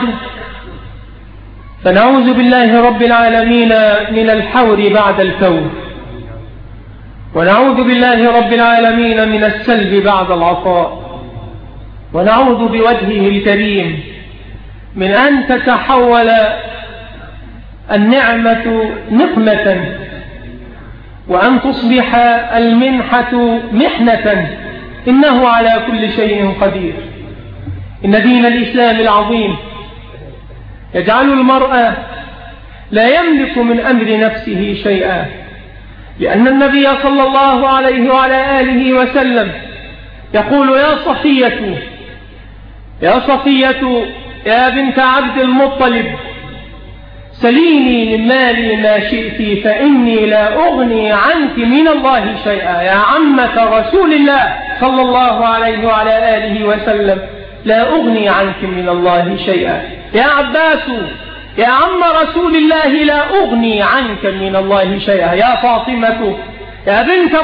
فنعوذ بالله رب العالمين من الحور بعد الكون، ونعوذ بالله رب العالمين من السلب بعد العطاء، ونعوذ بوجهه الكريم من أن تتحول النعمة نقمة، وأن تصبح المنحة محنة، إنه على كل شيء قدير. إن دين الإسلام العظيم يجعل المرء لا يملك من أمر نفسه شيئا، لأن النبي صلى الله عليه وعلى آله وسلم يقول: يا صفية يا صفية يا بنت عبد المطلب سليني من مالي ما شئت فإني لا أغني عنك من الله شيئا. يا عمة رسول الله صلى الله عليه وعلى آله وسلم لا أغني عنك من الله شيئا. يا عباس يا عم رسول الله لا أغني عنك من الله شيئا. يا فاطمة يا بنت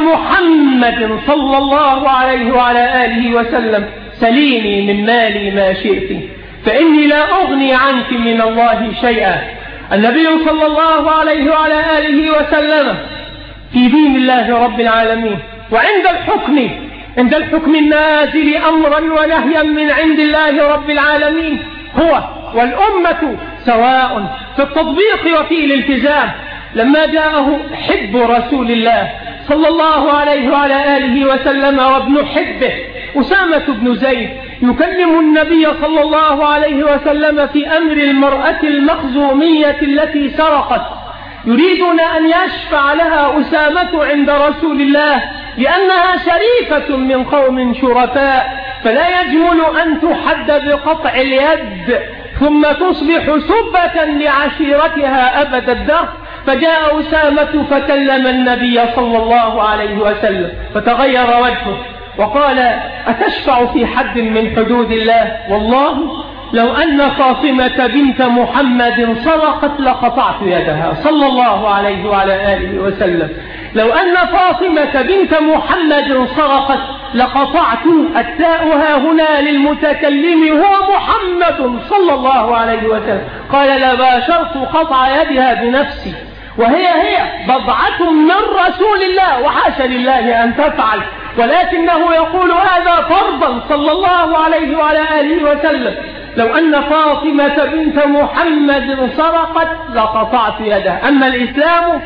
محمد صلى الله عليه وعلى آله وسلم سليني من مالي ما شئت فإني لا أغني عنك من الله شيئا. النبي صلى الله عليه وعلى آله وسلم في دين الله رب العالمين، وعند الحكم عند الحكم النازل أمرا ونهيا من عند الله رب العالمين هو والأمة سواء في التطبيق وفي الالتزام. لما جاءه حب رسول الله صلى الله عليه وعلى آله وسلم وابن حبه أسامة بن زيد يكلم النبي صلى الله عليه وسلم في أمر المرأة المخزومية التي سرقت، يريدون أن يشفع لها أسامة عند رسول الله لأنها شريفة من قوم شرفاء، فلا يجمل أن تحد بقطع اليد ثم تصبح سبة لعشيرتها أبد الدهر. فجاء أسامة فكلم النبي صلى الله عليه وسلم فتغير وجهه وقال أتشفع في حد من حدود الله؟ والله لو أن فاطمة بنت محمد سرقت لقطعت يدها صلى الله عليه وعلى آله وسلم. لو أن فاطمة بنت محمد سرقت لقطعت. التاء ها هنا للمتكلم هو محمد صلى الله عليه وسلم. قال لباشرت قطع يدها بنفسي وهي هي بضعة من رسول الله وحاشا لله أن تفعل، ولكنه يقول هذا فرضا صلى الله عليه وعلى آله وسلم. لو أن فاطمة بنت محمد سرقت لقطعت يدها. أما الإسلام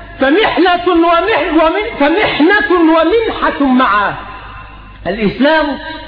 فمحنة ومح فمحنة ومنحة معه. الإسلام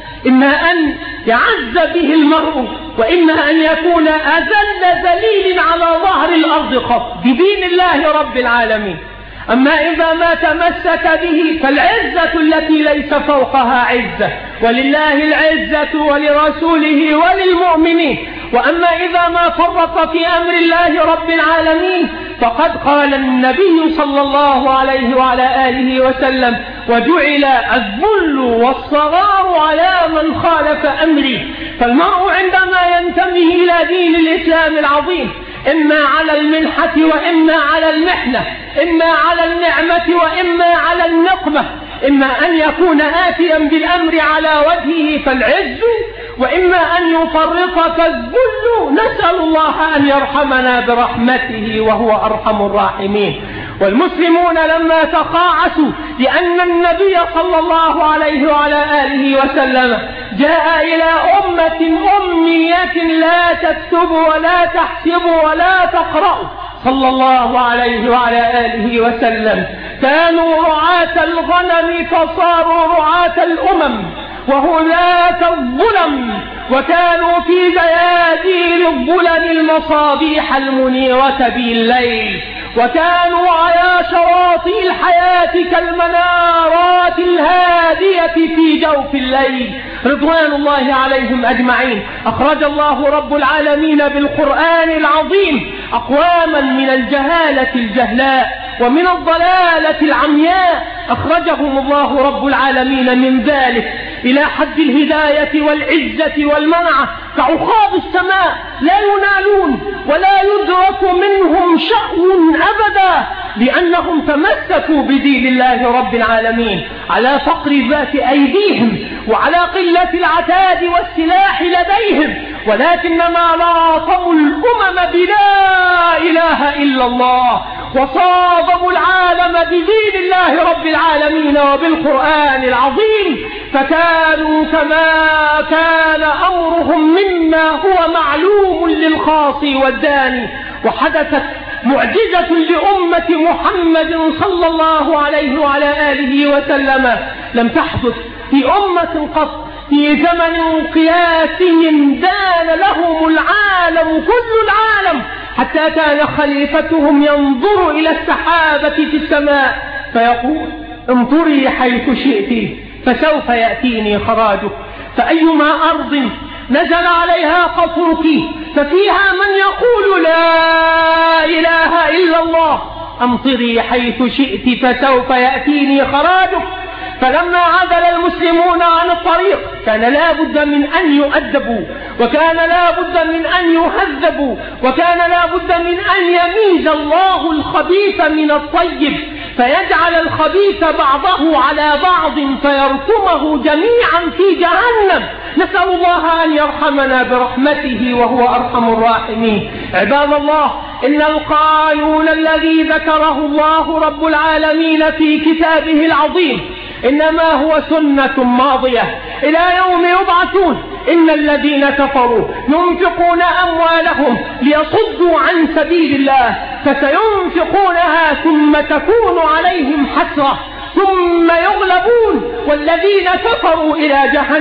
إما أن يعز به المرء وإما أن يكون أذل ذليل على ظهر الأرض قط بدين الله رب العالمين. أما إذا ما تمسك به فالعزة التي ليس فوقها عزة، ولله العزة ولرسوله وللمؤمنين. وأما إذا ما فرط في أمر الله رب العالمين فقد قال النبي صلى الله عليه وعلى آله وسلم وجعل الذل والصغار على من خالف أمري. فالمرء عندما ينتمي إلى دين الإسلام العظيم إما على المنحة وإما على المحنة، إما على النعمة وإما على النقمة، إما أن يكون آتيا بالأمر على وجهه فالعز، وإما أن يفرط فالذل. نسأل الله أن يرحمنا برحمته وهو أرحم الراحمين. والمسلمون لما تقاعسوا لأن النبي صلى الله عليه وعلى آله وسلم جاء إلى أمة أمية لا تكتب ولا تحسب ولا تقرأ صلى الله عليه وعلى آله وسلم، كانوا رعاة الغنم فصاروا رعاة الأمم وهلاة الظلم، وكانوا في بيادين الظلم المصابيح المنيرة بالليل، وكانوا على شواطئ الحياة كالمنارات الهادية في جوف الليل رضوان الله عليهم أجمعين. أخرج الله رب العالمين بالقرآن العظيم أقواما من الجهالة الجهلاء ومن الضلالة العمياء، أخرجهم الله رب العالمين من ذلك إلى حد الهداية والعزة والمنعة كعقاب السماء، لا ينالون ولا يدرك منهم شأن أبدا، لأنهم تمسكوا بدين الله رب العالمين على فقر ذات أيديهم وعلى قلة العتاد والسلاح لديهم، ولكنما لاطموا الأمم بلا إله إلا الله وصادموا العالم بدين الله رب العالمين وبالقرآن العظيم، فكانوا كما كان أمرهم مما هو معلوم للخاص والداني. وحدثت معجزة لأمة محمد صلى الله عليه وعلى آله وسلم لم تحدث في أمة قط في زمن قياسي دان لهم العالم كل العالم، حتى كان خليفتهم ينظر إلى السحابة في السماء فيقول انظري حيث شئت فسوف يأتيني خراجك، فأيما أرض نزل عليها قطرك، ففيها من يقول لا إله إلا الله، أمطري حيث شئت فسوف يأتيني خراجك. فلما عدل المسلمون عن الطريق كان لا بد من أن يؤدبوا، وكان لا بد من أن يهذبوا، وكان لا بد من أن يميز الله الخبيث من الطيب، فيجعل الخبيث بعضه على بعض فيرتمه جميعا في جهنم. نسأل الله أن يرحمنا برحمته وهو أرحم الراحمين. عباد الله، إن القانون الذي ذكره الله رب العالمين في كتابه العظيم إنما هو سنة ماضية إلى يوم يبعثون. إن الذين كفروا ينفقون أموالهم ليصدوا عن سبيل الله فسينفقونها ثم تكون عليهم حسرة ثم يغلبون والذين كفروا إلى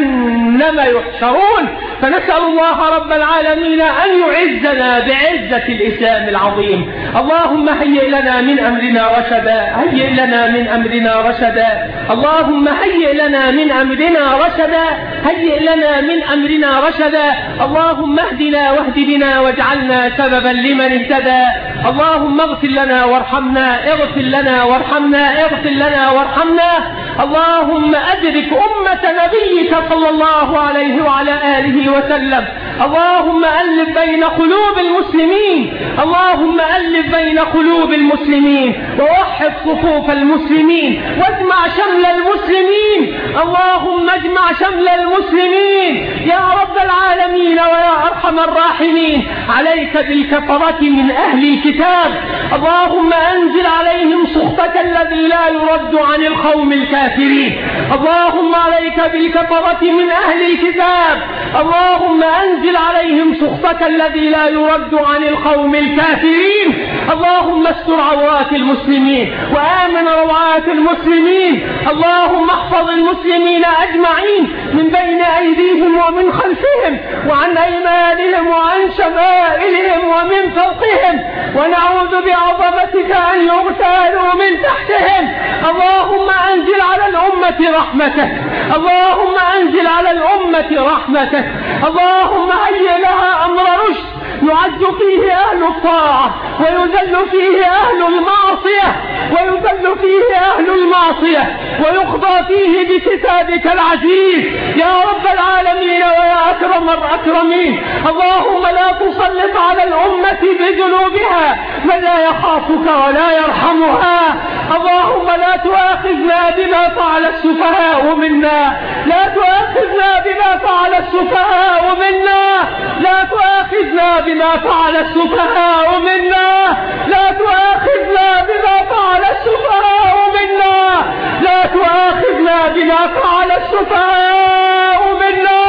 جهنم يحشرون. فنسأل الله رب العالمين أن يعزنا بعزة الإسلام العظيم. اللهم هيئ لنا من أمرنا رشدا، هيئ لنا من أمرنا رشدا، اللهم هيئ لنا من أمرنا رشدا، هيئ لنا من أمرنا رشدا. اللهم اهدنا واهد بنا واجعلنا سببا لمن اهتدى. اللهم اغفر لنا وارحمنا، اغفر لنا وارحمنا، اغفر لنا وارحمنا. اللهم أدرك أمة نبيك صلى الله عليه وعلى آله وسلم. اللهم ألف بين قلوب المسلمين، اللهم ألف بين قلوب المسلمين ووحد صفوف المسلمين واجمع شمل المسلمين. اللهم اجمع شمل المسلمين يا رب العالمين ويا أرحم الراحمين. عليك بالكفرة من أهل الكتاب، اللهم أنزل عليهم سخطك الذي لا يرد عن القوم الكافرين. اللهم عليك بالكفرة من أهل الكتاب، اللهم أنزل عليهم سخطك الذي لا يرد عن القوم الكافرين. اللهم استر عورات المسلمين وآمن روعات المسلمين. اللهم احفظ المسلمين أجمعين من بين أيديهم ومن خلفهم وعن أيمانهم وعن شمائلهم ومن فوقهم، ونعوذ بعظمتك أن يغتالوا من تحتهم. اللهم أنزل على الأمة رحمتك، اللهم أنزل على الأمة رحمتك. اللهم هيئ لها أمر رشد يعز فيه أهل الطاعة ويذل فيه أهل المعصية، ويذل فيه أهل المعصية ويقضى فيه بكتابك العزيز يا رب العالمين ويا أكرم الأكرمين. اللهم لا تسلط على الأمة بذنوبها من لا يخافك ولا يرحمها. اللهم لا تؤاخذنا بما فعل السفهاء منا، لا تؤاخذنا بما فعل السفهاء منا، لا تؤاخذنا بما فعل السفهاء منا، لا تؤاخذنا بما فعل السفهاء منا، لا تؤاخذنا بما فعل السفهاء منا.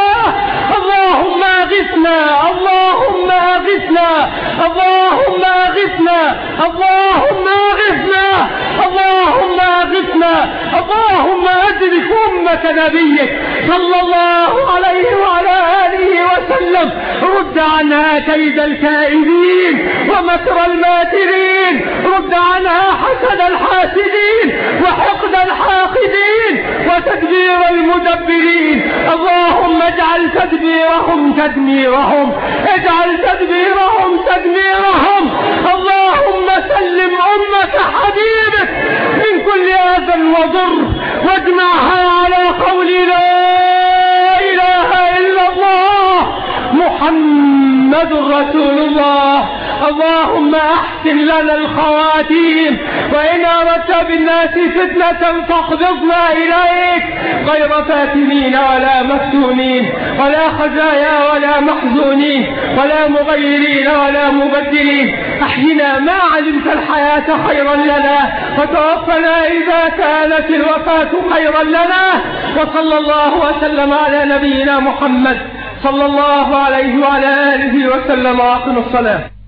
اللهم اغثنا، اللهم اغثنا، اللهم اغثنا، اللهم اغثنا، اللهم اغثنا. اللهم ادرك أمة نبيك صلى الله عليه وعلى آله وسلم، رد عنها كيد الكائدين ومكر الماكرين، رد عنها حسد الحاسدين وحقد الحاقدين وتدبير المدبرين. اللهم اجعل تدبيرهم تدميرهم، اجعل تدبيرهم تدميرهم. اللهم سلم أمة حبيبك من كل أذى وضر، واجمعها على قول لا إله إلا الله محمد رسول الله. اللهم احسن لنا الخواتيم، وإن أردت بالناس فتنة فاقبضنا إليك غير فاتنين ولا مفتونين ولا خزايا ولا محزونين ولا مغيرين ولا مبدلين. احينا ما علمت الحياة خيرا لنا، وتوفنا إذا كانت الوفاة خيرا لنا. وصلى الله وسلم على نبينا محمد صلى الله عليه وعلى آله وسلم. وأقم الصلاة.